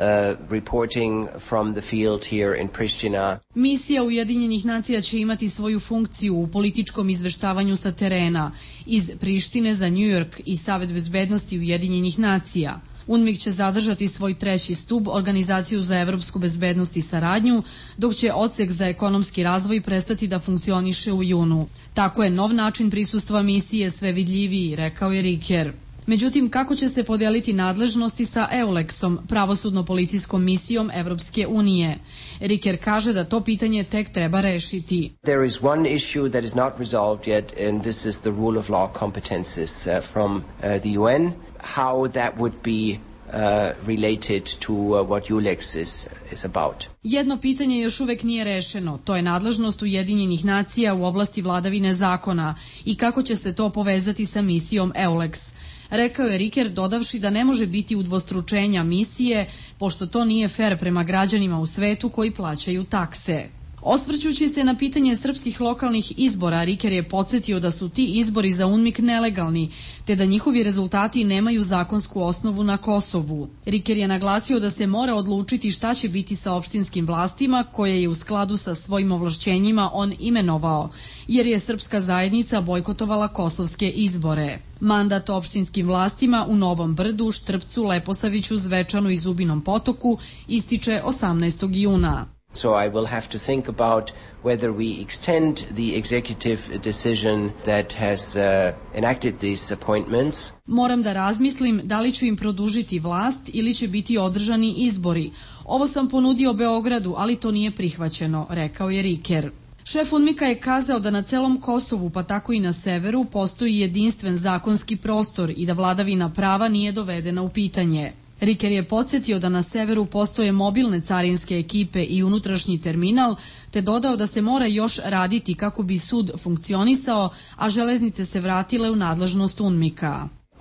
reporting from the field here in Pristina. Misija Ujedinjenih nacija će imati svoju funkciju u političkom izveštavanju sa terena iz Prištine za New York i Savet bezbednosti Ujedinjenih nacija. UNMIK će zadržati svoj treći stub, Organizaciju za evropsku bezbednost i saradnju, dok će odsek za ekonomski razvoj prestati da funkcioniše u junu. Tako je nov način prisustva misije sve vidljiviji, rekao je Riker. Međutim, kako će se podeliti nadležnosti sa EULEX-om, pravosudno-policijskom misijom Evropske unije? Riker kaže da to pitanje tek treba rešiti. There is one issue that is not resolved yet, and this is the rule of law competences uh, from uh, the U N. How that would be uh, related to uh, what EULEX is, is about. Jedno pitanje još uvek nije rešeno. To je nadležnost Ujedinjenih nacija u oblasti vladavine zakona i kako će se to povezati sa misijom EULEX. Rekao je Riker, dodavši da ne može biti udvostručenja misije, pošto to nije fer prema građanima u svetu koji plaćaju takse. Osvrćući se na pitanje srpskih lokalnih izbora, Riker je podsjetio da su ti izbori za UNMIK nelegalni, te da njihovi rezultati nemaju zakonsku osnovu na Kosovu. Riker je naglasio da se mora odlučiti šta će biti sa opštinskim vlastima, koje je u skladu sa svojim ovlašćenjima on imenovao, jer je srpska zajednica bojkotovala kosovske izbore. Mandat opštinskim vlastima u Novom Brdu, Štrpcu, Leposaviću, Zvečanu i Zubinom Potoku ističe osamnaestog juna. So I will have to think about whether we extend the executive decision that has uh, enacted these appointments. Moram da razmislim da li ću im produžiti vlast ili će biti održani izbori. Ovo sam ponudio Beogradu, ali to nije prihvaćeno, rekao je Riker. Šef UNMIK-a je kazao da na celom Kosovu, pa tako i na severu, postoji jedinstven zakonski prostor i da vladavina prava nije dovedena u pitanje. Riker je podsjetio da na severu postoje mobilne carinske ekipe i unutrašnji terminal, te dodao da se mora još raditi kako bi sud funkcionisao, a železnice se vratile u nadležnost UNMIK-a.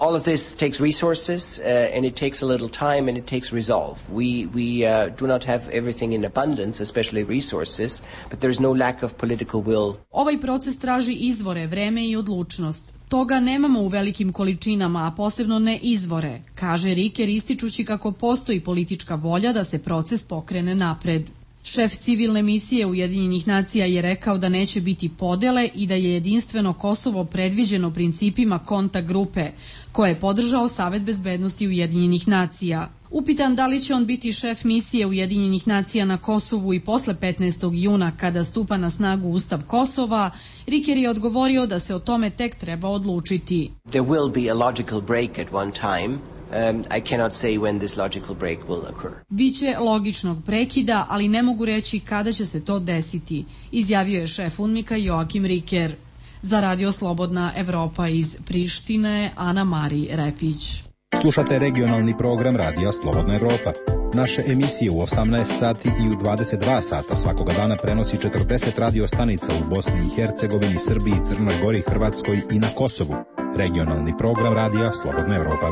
All of this takes resources uh, and it takes a little time and it takes resolve. We, we uh, do not have everything in abundance, especially resources, but there is no lack of political will. Ovaj proces traži izvore, vreme i odlučnost. Toga nemamo u velikim količinama, a posebno ne izvore, kaže Riker ističući kako postoji politička volja da se proces pokrene napred. Šef civilne misije Ujedinjenih nacija je rekao da neće biti podele i da je jedinstveno Kosovo predviđeno principima konta grupe, koje je podržao Savet bezbednosti Ujedinjenih nacija. Upitan da li će on biti šef misije Ujedinjenih nacija na Kosovu i posle petnaestog juna kada stupa na snagu Ustav Kosova, Riker je odgovorio da se o tome tek treba odlučiti. There will be a logical break at one time. Um, I cannot say when this logical break will occur. Biće logičnog prekida, ali ne mogu reći kada će se to desiti, izjavio je šef UNMIK-a Joakim Riker. Za Radio Slobodna Evropa iz Prištine, Ana Mari Repić. Slušate regionalni program Radija Slobodna Evropa. Naše emisije u osamnaest sati i u dvadeset dva sata svakoga dana prenosi četrdeset radio stanica u Bosni i Hercegovini, Srbiji, Crnoj Gori, Hrvatskoj i na Kosovu. Regionalni program Radija Slobodna Evropa.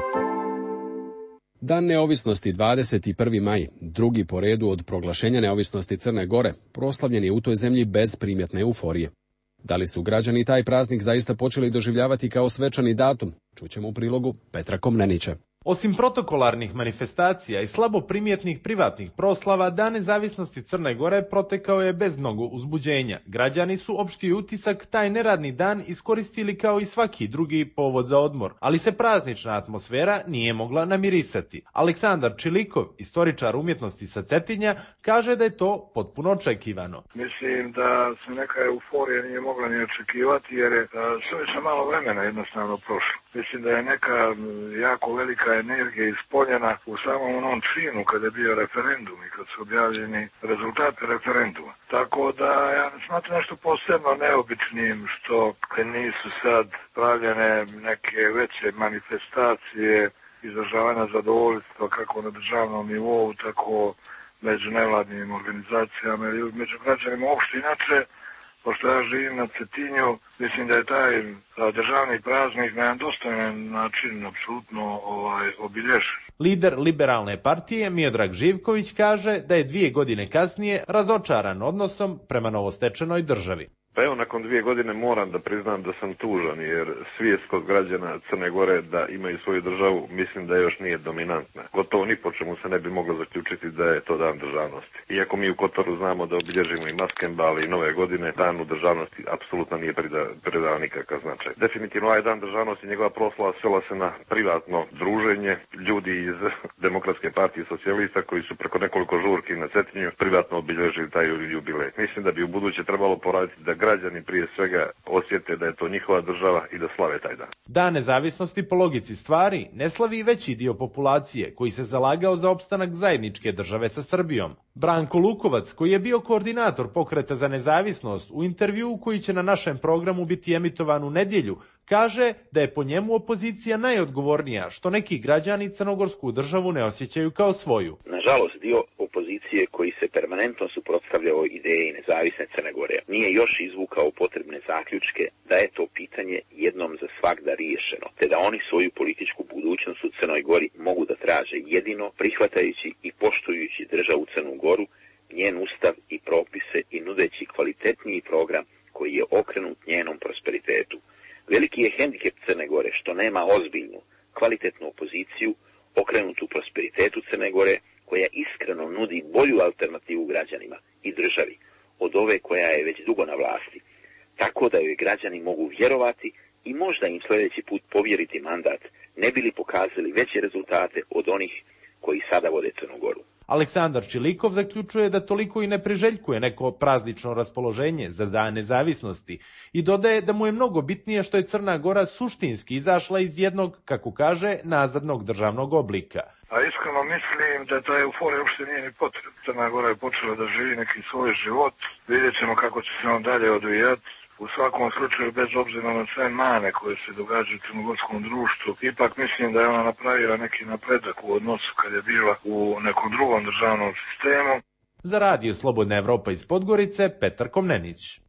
Dan neovisnosti dvadeset prvi maj, drugi po redu od proglašenja neovisnosti Crne Gore, proslavljen je u toj zemlji bez primjetne euforije. Da li su građani taj praznik zaista počeli doživljavati kao svečani datum? Čućemo u prilogu Petra Komnenića. Osim protokolarnih manifestacija i slabo primjetnih privatnih proslava, Dan nezavisnosti Crne Gore protekao je bez mnogo uzbuđenja. Građani su opšti utisak taj neradni dan iskoristili kao i svaki drugi povod za odmor, ali se praznična atmosfera nije mogla namirisati. Aleksandar Čilikov, istoričar umjetnosti sa Cetinja, kaže da je to potpuno očekivano. Mislim da se neka euforija nije mogla ni očekivati jer je suviše malo vremena jednostavno prošlo. Mislim da je neka jako velika energija ispoljena u samom onom činu kada je bio referendum i kad su objavljeni rezultati referenduma. Tako da ja ne smatram nešto posebno neobičnim što nisu sad pravljene neke veće manifestacije izražavanja zadovoljstva kako na državnom nivou, tako među nevladnim organizacijama ili među građanima uopšte. Inače, pošto ja živim na Cetinju, mislim da je taj državni praznik na jedan dostojan način apsolutno ovaj, obilježen. Lider liberalne partije Miodrag Živković kaže da je dvije godine kasnije razočaran odnosom prema novostečenoj državi. Pa evo, nakon dvije godine moram da priznam da sam tužan, jer svijest kod građana Crne Gore da imaju svoju državu, mislim da još nije dominantna. Gotovo ni po čemu se ne bi moglo zaključiti da je to dan državnosti. Iako mi u Kotoru znamo da obilježimo i Maskembal i Nove godine, dan u državnosti apsolutno nije predao nikakav značaj. Definitivno ovaj dan državnosti, njegova proslava svela se na privatno druženje ljudi iz Demokratske partije socijalista koji su preko nekoliko žurki na Cetinju privatno obilježili taj jubilej. Mislim da bi u buduće trebalo poraditi da građani prije svega osjete da je to njihova država i da slave taj dan. Dan nezavisnosti po logici stvari ne slavi veći dio populacije koji se zalagao za opstanak zajedničke države sa Srbijom. Branko Lukovac, koji je bio koordinator Pokreta za nezavisnost, u intervjuu koji će na našem programu biti emitovan u nedjelju, kaže da je po njemu opozicija najodgovornija što neki građani crnogorsku državu ne osjećaju kao svoju. Nažalost, dio opozicije koji se permanentno suprotstavljao ideji nezavisne Crne Gore nije još izvukao potrebne zaključke da je to pitanje jednom za svagda riješeno, te da oni svoju političku budućnost u Crnoj Gori mogu da traže jedino prihvatajući i poštujući državu Crnu Goru, njen ustav i propise i nudeći kvalitetniji program koji je okrenut njenom prosperitetu. Veliki je hendikep Crne Gore što nema ozbiljnu, kvalitetnu opoziciju okrenutu prosperitetu Crne Gore koja iskreno nudi bolju alternativu građanima i državi od ove koja je već dugo na vlasti, tako da joj građani mogu vjerovati i možda im sljedeći put povjeriti mandat, ne bi li pokazali veće rezultate od onih koji sada vode Crnu Goru. Aleksandar Čilikov zaključuje da toliko i ne priželjkuje neko praznično raspoloženje za Dan nezavisnosti i dodaje da mu je mnogo bitnije što je Crna Gora suštinski izašla iz jednog, kako kaže, nazadnog državnog oblika. A iskreno mislim da ta euforija uopšte nije ni potrebna. Crna Gora je počela da živi neki svoj život, vidjet ćemo kako će se on dalje odvijati. U svakom slučaju, bez obzira na sve mane koje se događaju u crnogorskom društvu, ipak mislim da je ona napravila neki napredak u odnosu kad je bila u nekom drugom državnom sistemu. Za Radio Slobodna Evropa iz Podgorice, Petar Komnenić.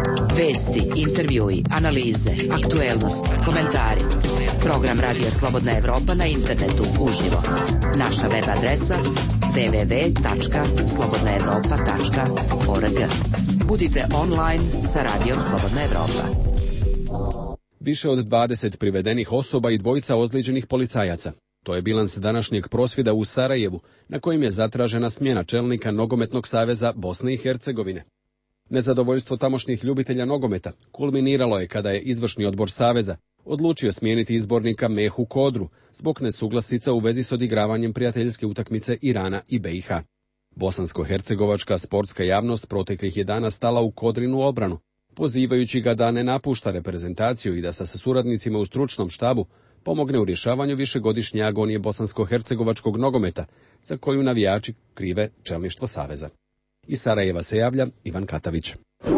Vesti, intervjui, analize, aktuelnosti, komentari. Program Radija Slobodna Evropa na internetu uživo. Naša web adresa w w w tačka slobodna evropa tačka org. Budite online sa Radijom Slobodna Evropa. Više od dvadeset privedenih osoba i dvojica ozlijeđenih policajaca. To je bilans današnjeg prosvjeda u Sarajevu, na kojem je zatražena smjena čelnika Nogometnog saveza Bosne i Hercegovine. Nezadovoljstvo tamošnjih ljubitelja nogometa kulminiralo je kada je izvršni odbor saveza odlučio smijeniti izbornika Mehu Kodru zbog nesuglasica u vezi s odigravanjem prijateljske utakmice Irana i B i H. Bosansko-hercegovačka sportska javnost proteklih je dana stala u Kodrinu obranu, pozivajući ga da ne napušta reprezentaciju i da sa suradnicima u stručnom štabu pomogne u rješavanju višegodišnje agonije bosansko-hercegovačkog nogometa, za koju navijači krive čelništvo saveza. Iz Sarajeva se javlja Ivan Katavić.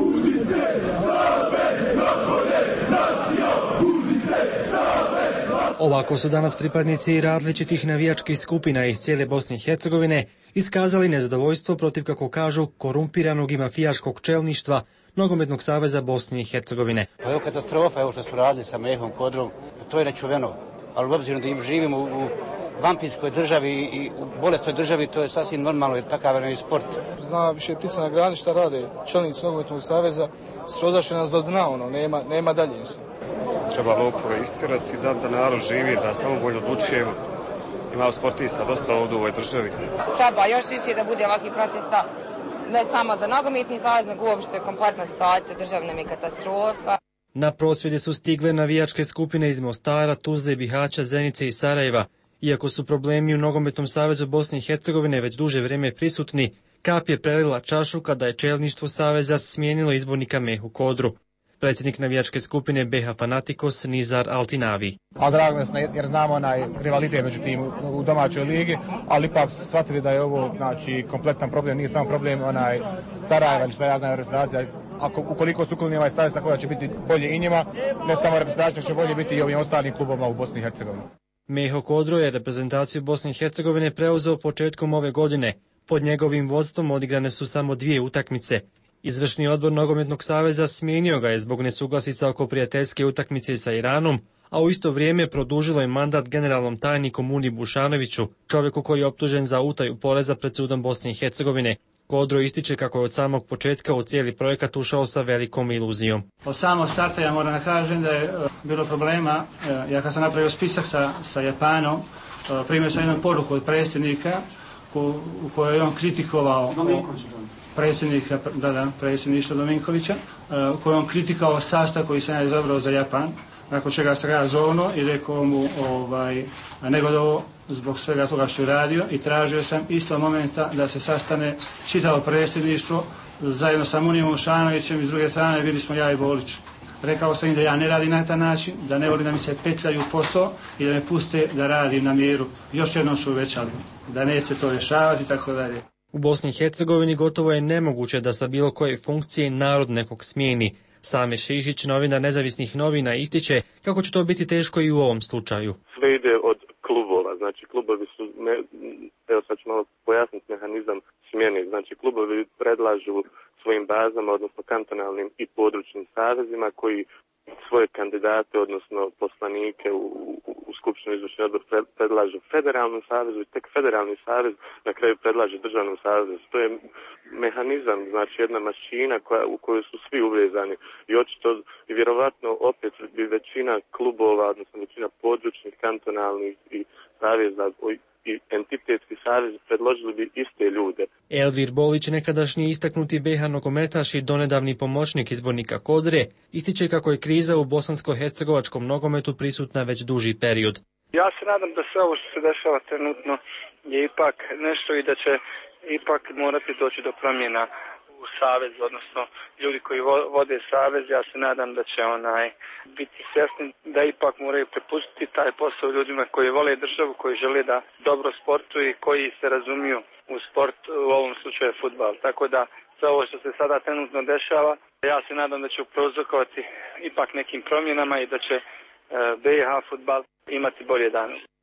Ovako su danas pripadnici različitih navijačkih skupina iz cijele Bosne i Hercegovine iskazali nezadovoljstvo protiv, kako kažu, korumpiranog i mafijaškog čelništva Nogometnog saveza Bosne i Hercegovine. Pa evo katastrofa, evo što su radili sa Mehom Kodrom, to je nečuveno, ali obzirom da im živimo u vampirskoj državi i u bolesnoj državi, to je sasvim normalno, jer takav je sport. Zna više ptica na grani šta rade čelnici Nogometnog saveza, srozaše nas do dna, ono, nema, nema dalje. Treba lopove istirati, da, da narod živi, da samovoljno odlučujemo. Ima sportista dosta ovdje u ovoj državi. Treba još više da bude ovakvih protesta, ne samo za Nogometni savez, nego uopšte kompletna situacija državna mi katastrofa. Na prosvjede su stigle navijačke skupine iz Mostara, Tuzle, Bihaća, Zenice i Sarajeva. Iako su problemi u Nogometnom savezu Bosne i Hercegovine već duže vrijeme prisutni, kap je prelila čašu kada je čelništvo saveza smijenilo izbornika Mehu Kodru. Predsjednik navijačke skupine B H Fanatikos Nizar Altinavi. A drago nas jer znamo onaj rivalitet među tim u domaćoj ligi, ali ipak su shvatili da je ovo, znači, kompletan problem, nije samo problem onaj Sarajeva ili što ja znam reprezentacija. Ako ukoliko su ukloni ovaj savez, tako da će biti bolje i njima, ne samo reprezentacija, će bolje biti i ovim ostalim klubovima u Bosni i Hercegovini. Meho Kodro je reprezentaciju Bosne i Hercegovine preuzeo početkom ove godine. Pod njegovim vodstvom odigrane su samo dvije utakmice. Izvršni odbor Nogometnog saveza smijenio ga je zbog nesuglasica oko prijateljske utakmice sa Iranom, a u isto vrijeme produžilo je mandat generalnom tajniku Muni Bušanoviću, čovjeku koji je optužen za utaju poreza pred sudom Bosne i Hercegovine. Kodro ističe kako je od samog početka u cijeli projekat ušao sa velikom iluzijom. Od samog starta ja moram da kažem da je bilo problema. Ja kad sam napravio spisak sa, sa Japanom, primio sam jednu poruku od predsjednika u, u kojoj je on kritikovao predsjednika, da, da, predsjedništva Dominkovića, u kojoj on kritikao sastav koji sam ja izabrao za Japan, nakon čega sam ga zovno i rekao mu ovaj, negodovo zbog svega toga što je radio i tražio sam isto momenta da se sastane čitavo predsjedništvo zajedno sa Munijom Ušanovićem i s druge strane bili smo ja i Bolić. Rekao sam im da ja ne radim na taj način, da ne volim da mi se petljaju posao i da me puste da radim na miru. Još jednom su uvećali, da neće to rješavati i tako dalje. U Bosni i Hercegovini gotovo je nemoguće da sa bilo koje funkcije narod nekog smijeni. Same Šišić, novinar nezavisnih novina, ističe kako će to biti teško i u ovom slučaju. Sve ide od klubova, znači klubovi su, ne, evo sad ću malo pojasniti mehanizam smjene, znači klubovi predlažu svojim bazama, odnosno kantonalnim i područnim savezima koji svoje kandidate, odnosno poslanike u, u, u Skupštinu izvršni odbor predlažu federalnom savezu i tek federalni savez na kraju predlaže državnom savezu. To je mehanizam, znači jedna mašina koja, u kojoj su svi uvezani i očito i vjerovatno opet bi većina klubova, odnosno većina područnih, kantonalnih i saveza i entitetski savez predložili bi iste ljude. Elvir Bolić, nekadašnji istaknuti B H nogometaš i donedavni pomoćnik izbornika Kodre, ističe kako je kriza u bosansko-hercegovačkom nogometu prisutna već duži period. Ja se nadam da sve ovo što se dešava trenutno je ipak nešto i da će ipak morati doći do promjena u savez, odnosno ljudi koji vode savez. Ja se nadam da će onaj biti svjesni da ipak moraju prepustiti taj posao ljudima koji vole državu, koji žele da dobro sportuju i koji se razumiju u sport, u ovom slučaju fudbal. Tako da sve ovo što se sada trenutno dešava, ja se nadam da će prouzrokovati ipak nekim promjenama i da će B i H fudbal imati bolje dane.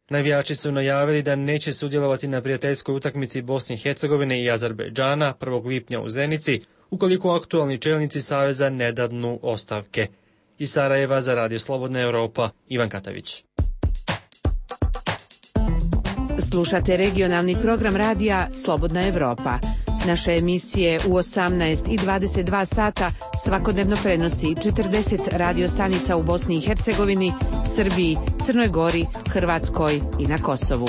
Navijači su najavili da neće sudjelovati na prijateljskoj utakmici Bosne i Hercegovine i Azerbejdžana prvog lipnja u Zenici, ukoliko aktualni čelnici saveza ne dadnu ostavke. Iz Sarajeva za Radio Slobodna Evropa, Ivan Katavić. Slušate regionalni program radija Slobodna Evropa. Naše emisije u osamnaest i dvadeset dva sata svakodnevno prenosi četrdeset radio stanica u Bosni i Hercegovini, Srbiji, Crnoj Gori, Hrvatskoj i na Kosovu.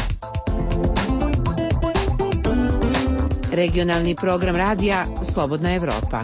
Regionalni program radija Slobodna Evropa.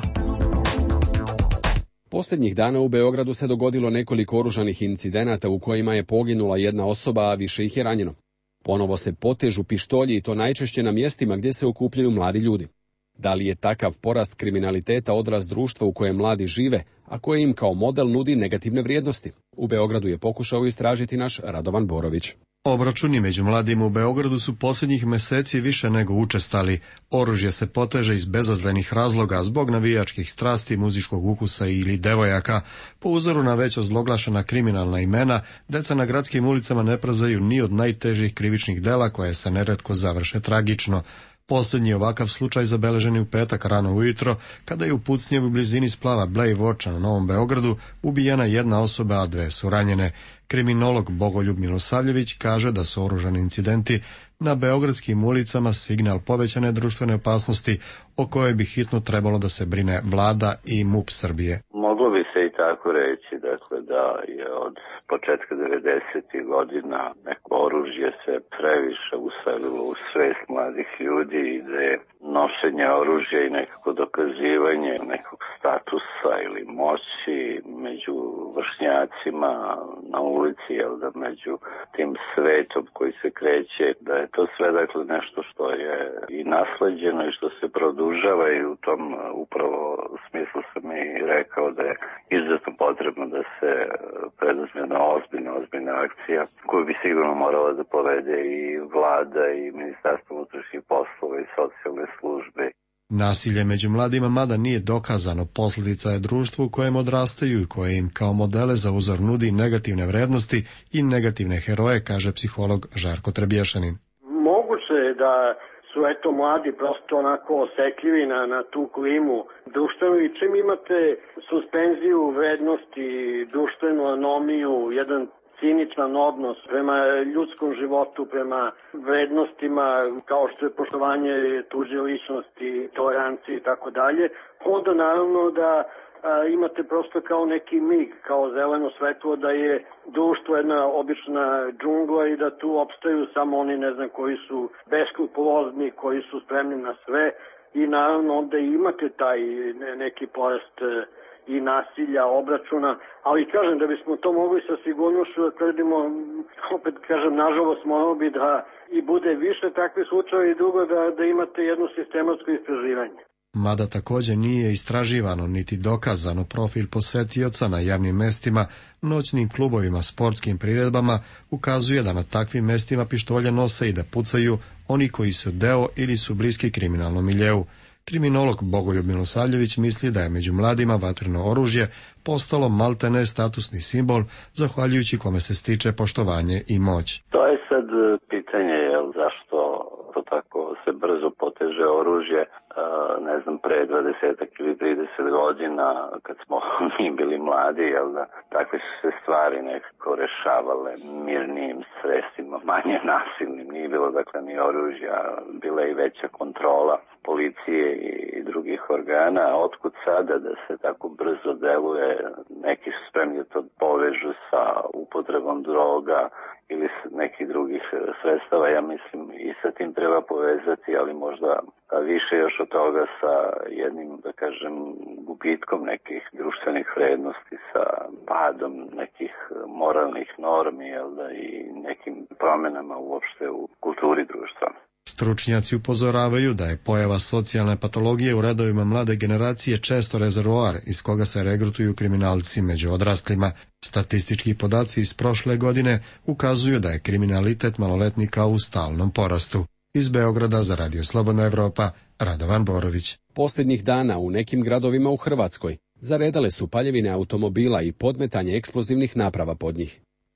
Posljednjih dana u Beogradu se dogodilo nekoliko oružanih incidenata u kojima je poginula jedna osoba, a više ih je ranjeno. Ponovo se potežu pištolji i to najčešće na mjestima gdje se okupljaju mladi ljudi. Da li je takav porast kriminaliteta odraz društva u kojem mladi žive, a koje im kao model nudi negativne vrijednosti? U Beogradu je pokušao istražiti naš Radovan Borović. Obračuni među mladima u Beogradu su posljednjih meseci više nego učestali. Oružje se poteže iz bezazlenih razloga zbog navijačkih strasti, muzičkog ukusa ili devojaka. Po uzoru na već ozloglašena kriminalna imena, deca na gradskim ulicama ne prezaju ni od najtežih krivičnih dela koje se neretko završe tragično. Posljednji ovakav slučaj zabeležen je u petak rano ujutro, kada je u pucnjevu blizini splava Blej Voča na Novom Beogradu ubijena jedna osoba, a dve su ranjene. Kriminolog Bogoljub Milosavljević kaže da su oružani incidenti na beogradskim ulicama signal povećane društvene opasnosti o kojoj bi hitno trebalo da se brine vlada i MUP Srbije. Moglo bi se i tako reći, dakle, da je od početka devedesetih godina neko oružje se previše uselilo u svest mladih ljudi i da je nošenje oružja i nekako dokazivanje nekog statusa ili moći među vršnjacima na ulici, jel da među tim svetom koji se kreće, da je to sve dakle nešto što je i nasleđeno i što se produžava, i u tom upravo smislu sam i rekao da je izuzetno potrebno da se preduzme jedna ozbiljna, ozbiljna akcija koju bi sigurno morala da povede i vlada i Ministarstvo unutrašnjih poslova i socijalne službe. Nasilje među mladima mada nije dokazano, posljedica je društvu u kojem odrastaju i koje im kao modele za uzor nudi negativne vrednosti i negativne heroje, kaže psiholog Žarko Trebješanin. Moguće je da su eto mladi prosto onako osetljivi na, na tu klimu društvenu, i čim imate suspenziju vrednosti, društvenu anomiju, jedan ciničan odnos prema ljudskom životu, prema vrednostima kao što je poštovanje tuđe ličnosti, tolerancije i tako dalje, onda naravno da a, imate prosto kao neki mig, kao zeleno svetlo da je društvo jedna obična džungla i da tu opstaju samo oni, ne znam, koji su beskrupulozni, koji su spremni na sve, i naravno onda imate taj neki porast i nasilja, obračuna, ali kažem da bismo to mogli sa sigurnošću da tvrdimo, opet kažem, nažalost moralo bi da i bude više takvih slučajeva, i drugo da, da imate jedno sistematsko istraživanje. Mada također nije istraživano niti dokazano profil posetioca na javnim mestima, noćnim klubovima, sportskim priredbama, ukazuje da na takvim mestima pištolje nose i da pucaju oni koji su deo ili su bliski kriminalnom miljeu. Kriminolog Bogoljub Milosavljević misli da je među mladima vatreno oružje postalo maltene statusni simbol, zahvaljujući kome se stiče poštovanje i moć. To je sad pitanje, jel, zašto to tako se brzo poteže oružje. Ne znam, pre dvadeset ili trideset godina, kad smo mi bili mladi, jel da, takve su se stvari nekako rešavale mirnijim sredstvima, manje nasilnim, nije bilo dakle ni oružja, bila je i veća kontrola policije i drugih organa. Otkud sada da se tako brzo deluje, neki su spremni da to povežu sa upotrebom droga ili nekih drugih sredstava, ja mislim i sa tim treba povezati, ali možda više još od toga sa jednim, da kažem, gubitkom nekih društvenih vrednosti, sa padom nekih moralnih normi, jel da, i nekim promjenama uopšte u kulturi društva. Stručnjaci upozoravaju da je pojava socijalne patologije u redovima mlade generacije često rezervoar iz koga se regrutuju kriminalci među odraslima. Statistički podaci iz prošle godine ukazuju da je kriminalitet maloletnika u stalnom porastu. Iz Beograda za Radio Slobodna Evropa, Radovan Borović. Posljednjih dana u nekim gradovima u Hrvatskoj zaredale su paljevine automobila i podmetanje eksplozivnih naprava pod njih.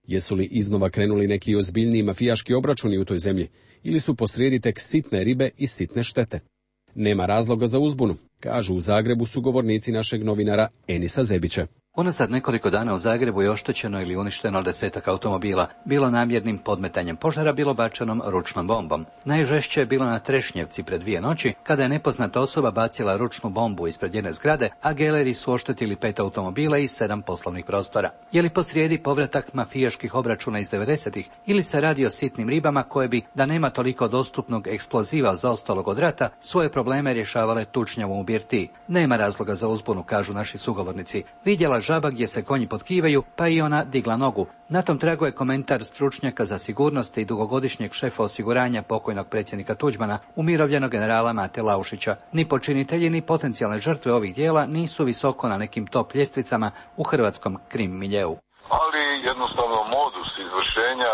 Jesu li iznova krenuli neki ozbiljniji mafijaški obračuni u toj zemlji ili su posrijedi tek sitne ribe i sitne štete? Nema razloga za uzbunu, kažu u Zagrebu sugovornici našeg novinara Enisa Zebića. Unazad nekoliko dana u Zagrebu je oštećeno ili uništeno desetak automobila, bilo namjernim podmetanjem požara, bilo bačenom ručnom bombom. Najžešće je bilo na Trešnjevci pred dvije noći, kada je nepoznata osoba bacila ručnu bombu ispred jedne zgrade, a geleri su oštetili pet automobila i sedam poslovnih prostora. Je li posrijedi povratak mafijaških obračuna iz devedesetih ili se radi o sitnim ribama koje bi, da nema toliko dostupnog eksploziva zaostalog od rata, svoje probleme rješavale tučnjavom u birtiji? Nema razloga za uzbunu, kažu naši sugovornici. Vidjela žaba gdje se konji potkivaju, pa i ona digla nogu. Na tom tragu je komentar stručnjaka za sigurnost i dugogodišnjeg šefa osiguranja pokojnog predsjednika Tuđmana, umirovljenog generala Mate Laušića. Ni počinitelji ni potencijalne žrtve ovih dijela nisu visoko na nekim top ljestvicama u hrvatskom krim miljeu. Ali jednostavno modus izvršenja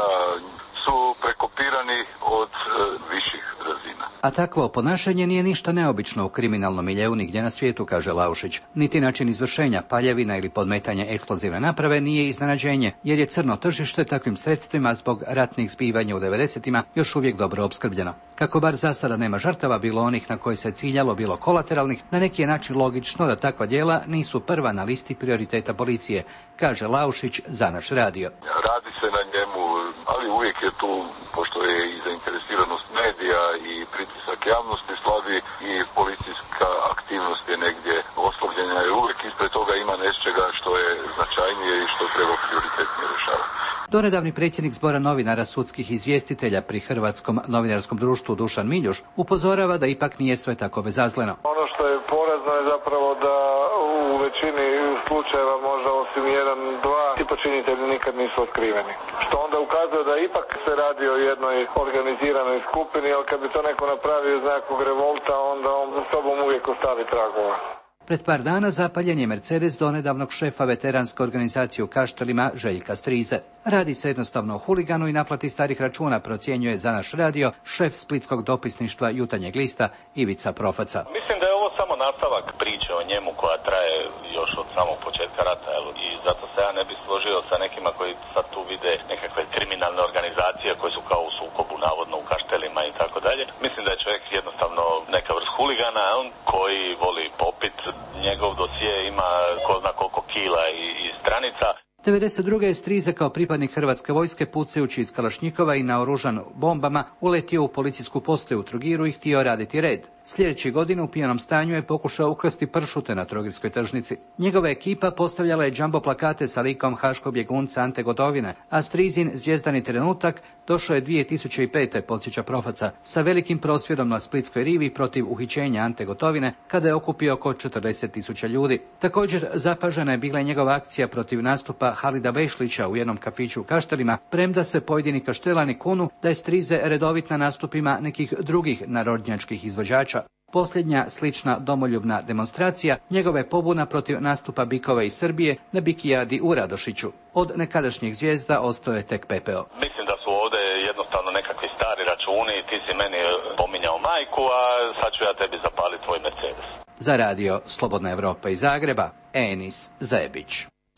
su prekopirani od e, viših razina. A takvo ponašanje nije ništa neobično u kriminalnom miljeu nigdje na svijetu, kaže Laušić. Niti način izvršenja paljevina ili podmetanja eksplozivne naprave nije iznenađenje, jer je crno tržište takvim sredstvima zbog ratnih zbivanja u devedesetima još uvijek dobro opskrbljeno. Kako bar za sada nema žrtava, bilo onih na koje se ciljalo, bilo kolateralnih, na neki je način logično da takva djela nisu prva na listi prioriteta policije, kaže Laušić za naš radio. Radi se na njemu, ali uvijek je tu, pošto je i zainteresiranost medija i pritisak javnosti slabi i policijska aktivnost je negdje oslovljena i uvijek ispred toga ima nečega što je značajnije i što treba prioritetnije rješavati. Donedavni predsjednik zbora novinara sudskih izvjestitelja pri Hrvatskom novinarskom društvu Dušan Miljuš upozorava da ipak nije sve tako bezazleno. Ono što je porazno je zapravo da u većini slučajeva možda osim jedan, dva ti počinitelji nikad nisu otkriveni. Što onda ukazuje da ipak se radi o jednoj organiziranoj skupini, ali kad bi to neko napravio iz nekakvog revolta, onda on za sobom uvijek ostavi tragova. Pred par dana zapaljen je Mercedes donedavnog šefa veteranske organizacije u Kaštelima Željka Strize. Radi se jednostavno o huliganu i naplati starih računa, procjenjuje za naš radio šef splitskog dopisništva Jutarnjeg lista Ivica Profaca. Mislim da je ovo samo nastavak priče o njemu koja traje još od samog početka rata, jel? I zato se ja ne bih složio sa nekima koji sad tu vide nekakve kriminalne organizacije koje su kao u sukobu navodno u Kaštelima i tako dalje. Mislim da je čovjek jednostavno neka vrst huligana, on koji voli popit, njegov dosije ima ko zna koliko kila i, i stranica. devedeset druge je Strize kao pripadnik hrvatske vojske pucajući iz kalašnjikova i naoružan bombama uletio u policijsku postaju u Trogiru i htio raditi red. Sljedeće godine u pijanom stanju je pokušao ukrasti pršute na trogirskoj tržnici. Njegova ekipa postavljala je džambo plakate sa likom haškog bjegunca Ante Gotovine, a Strizin zvijezdani trenutak došao je dvije tisuće pete, podsjeća Profaca, sa velikim prosvjedom na Splitskoj rivi protiv uhićenja Ante Gotovine, kada je okupio oko četrdeset tisuća ljudi. Također zapažena je bila njegova akcija protiv nastupa Halida Bešlića u jednom kafiću u Kaštelima, premda se pojedini kaštelani kunu da je Strize redovit na nastupima nekih drugih narodnjačkih izvođača. Posljednja slična domoljubna demonstracija njegova je pobuna protiv nastupa bikova iz Srbije na Bikijadi u Radošiću. Od nekadašnjih zvijezda ostao je tek pepeo. Mislim da su ovdje jednostavno nekakvi stari računi, ti si meni pominjao majku, a sad ću ja tebi zapaliti tvoj Mercedes. Za radio Slobodna Evropa iz Zagreba, Enis Zebić.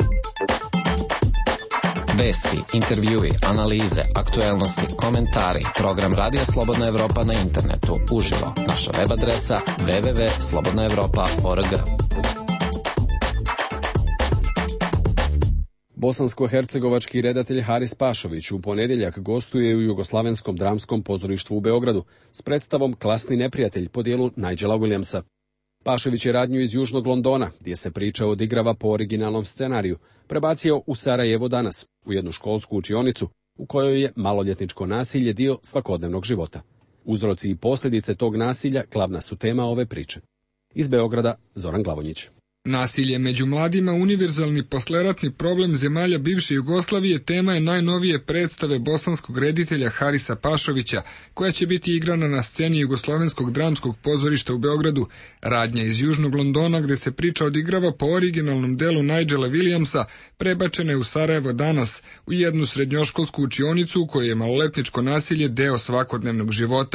Vesti, intervjui, analize, aktuelnosti, komentari. Program Radija Slobodna Evropa na internetu. Uživo. Naša web adresa w w w tačka slobodna evropa tačka org. Bosansko-hercegovački redatelj Haris Pašović u ponedjeljak gostuje u Jugoslavenskom dramskom pozorištu u Beogradu s predstavom Klasni neprijatelj po dijelu Nigela Williamsa. Pašović je radnju iz Južnog Londona, gdje se priča odigrava po originalnom scenariju, prebacio u Sarajevo danas, u jednu školsku učionicu, u kojoj je maloljetničko nasilje dio svakodnevnog života. Uzroci i posljedice tog nasilja glavna su tema ove priče. Iz Beograda, Zoran Glavonjić. Nasilje među mladima, univerzalni posleratni problem zemalja bivše Jugoslavije, tema je najnovije predstave bosanskog reditelja Harisa Pašovića, koja će biti igrana na sceni Jugoslovenskog dramskog pozorišta u Beogradu. Radnja iz Južnog Londona, gde se priča odigrava po originalnom delu Nigela Williamsa, prebačena je u Sarajevo danas, u jednu srednjoškolsku učionicu u kojoj je maloletničko nasilje deo svakodnevnog života.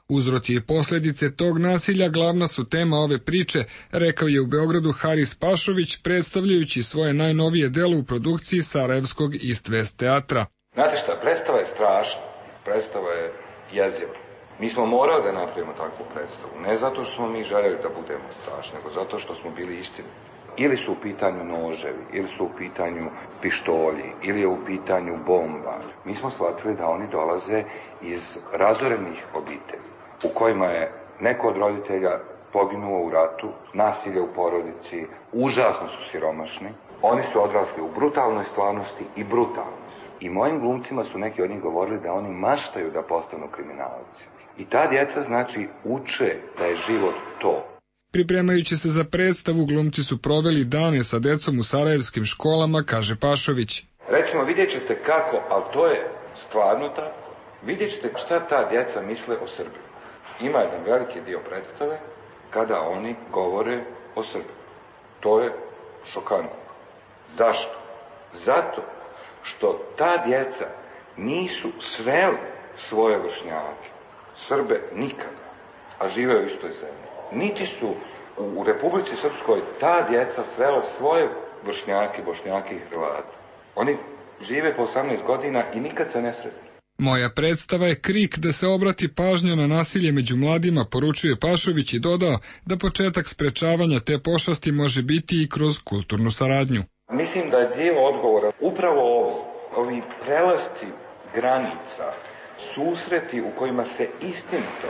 Uzroci i posljedice tog nasilja glavna su tema ove priče, rekao je u Beogradu Haris Pašović, predstavljajući svoje najnovije delo u produkciji Sarajevskog East West teatra. Znate šta, predstava je strašna, predstava je jeziva. Mi smo morali da napravimo takvu predstavu, ne zato što smo mi željeli da budemo strašni, nego zato što smo bili istiniti. Ili su u pitanju noževi, ili su u pitanju pištolji, ili je u pitanju bomba. Mi smo shvatili da oni dolaze iz razorenih obitelji, u kojima je neko od roditelja poginuo u ratu, nasilje u porodici, užasno su siromašni. Oni su odrasli u brutalnoj stvarnosti i brutalni su. I mojim glumcima su neki od njih govorili da oni maštaju da postanu kriminalci. I ta djeca, znači, uče da je život to. Pripremajući se za predstavu, glumci su proveli dane sa decom u sarajevskim školama, kaže Pašović. Recimo, vidjet ćete kako, ali to je stvarno tako, vidjet ćete šta ta djeca misle o Srbiji. Ima jedan veliki dio predstave kada oni govore o Srbiji. To je šokantno. Zašto? Zato što ta djeca nisu sveli svoje vršnjake, Srbe nikada, a žive u istoj zemlji. Niti su u Republici Srpskoj ta djeca svela svoje vršnjake, bošnjake i Hrvate. Oni žive po osamnaest godina i nikad se ne sretnu. Moja predstava je krik da se obrati pažnja na nasilje među mladima, poručuje Pašović i dodao da početak sprečavanja te pošasti može biti i kroz kulturnu saradnju. Mislim da je dio odgovora upravo ovo, ovi prelasci granica, susreti u kojima se istinito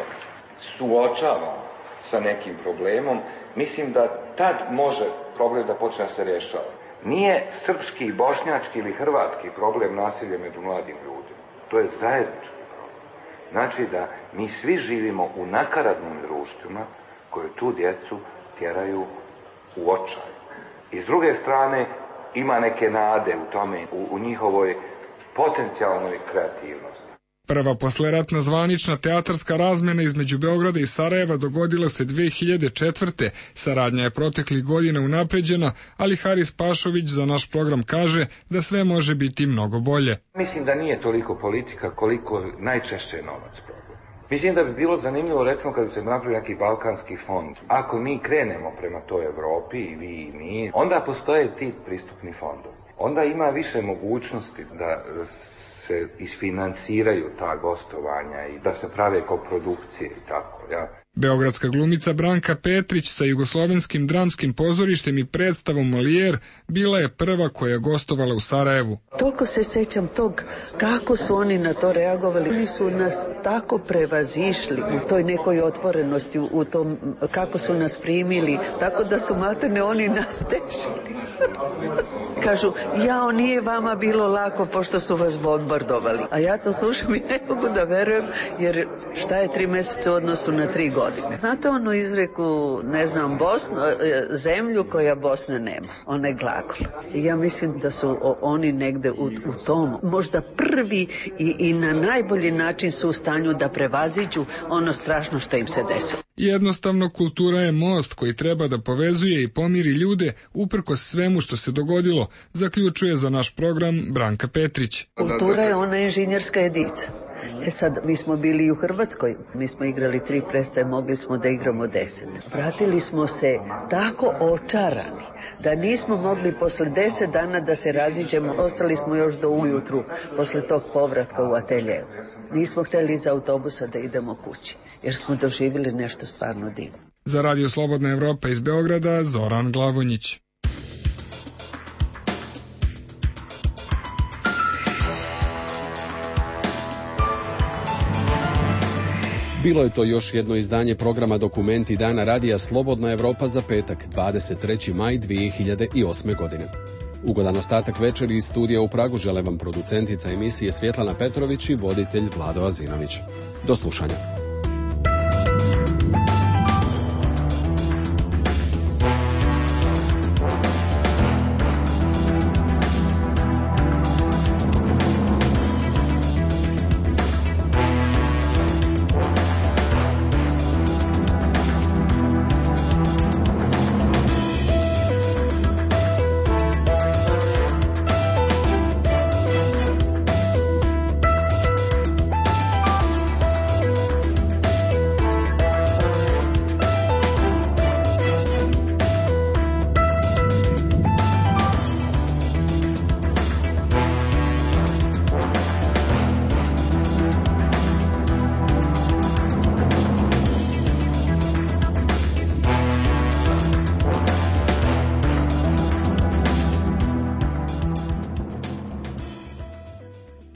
suočavamo sa nekim problemom, mislim da tad može problem da počne da se rješava. Nije srpski, bošnjački ili hrvatski problem nasilje među mladim ljudima. To je zajednički problem. Znači da mi svi živimo u nakaradnim društvima koje tu djecu tjeraju u očaj. I s druge strane ima neke nade u tome, u, u njihovoj potencijalnoj kreativnosti. Prva posleratna zvanična teatarska razmena između Beograda i Sarajeva dogodila se dve hiljade četvrte. Saradnja je proteklih godina unapređena, ali Haris Pašović za naš program kaže da sve može biti mnogo bolje. Mislim da nije toliko politika koliko najčešće je novac problem. Mislim da bi bilo zanimljivo, recimo, kada se napravi neki balkanski fond. Ako mi krenemo prema toj Evropi, i vi i mi, onda postoje ti pristupni fondovi. Onda ima više mogućnosti da se isfinansiraju ta gostovanja i da se prave koprodukcije i tako, ja. Beogradska glumica Branka Petrić sa Jugoslovenskim dramskim pozorištem i predstavom Molijer bila je prva koja je gostovala u Sarajevu. Toliko se sećam tog kako su oni na to reagovali. Oni su nas tako prevazišli u toj nekoj otvorenosti, u tom kako su nas primili, tako da su maltene oni nas tešili. Kažu, jao, nije vama bilo lako pošto su vas bombardovali. A ja to slušam i ne mogu da verujem, jer šta je tri mjeseca u odnosu na tri godine. Znate onu izreku, ne znam, Bosnu, zemlju koja Bosne nema, onaj glagol. I ja mislim da su oni negde u, u tom, možda prvi i, i na najbolji način su u stanju da prevaziđu ono strašno što im se desilo. Jednostavno, kultura je most koji treba da povezuje i pomiri ljude uprkos svemu što se dogodilo, zaključuje za naš program Branka Petrić. Kultura je ona inženjerska jedinica. E sad, mi smo bili i u Hrvatskoj, mi smo igrali tri predstave, mogli smo da igramo deset. Vratili smo se tako očarani da nismo mogli posle deset dana da se raziđemo, ostali smo još do ujutru posle tog povratka u ateljeu. Nismo hteli iz autobusa da idemo kući, jer smo doživjeli nešto stvarno divno. Za Radio Slobodna Evropa iz Beograda, Zoran Glavonjić. Bilo je to još jedno izdanje programa Dokumenti Dana Radija Slobodna Evropa za petak, dvadeset treći maj dvije hiljade osme. godine. Ugodan ostatak večeri iz studija u Pragu žele vam producentica emisije Svjetlana Petrović i voditelj Vlado Azinović. Do slušanja.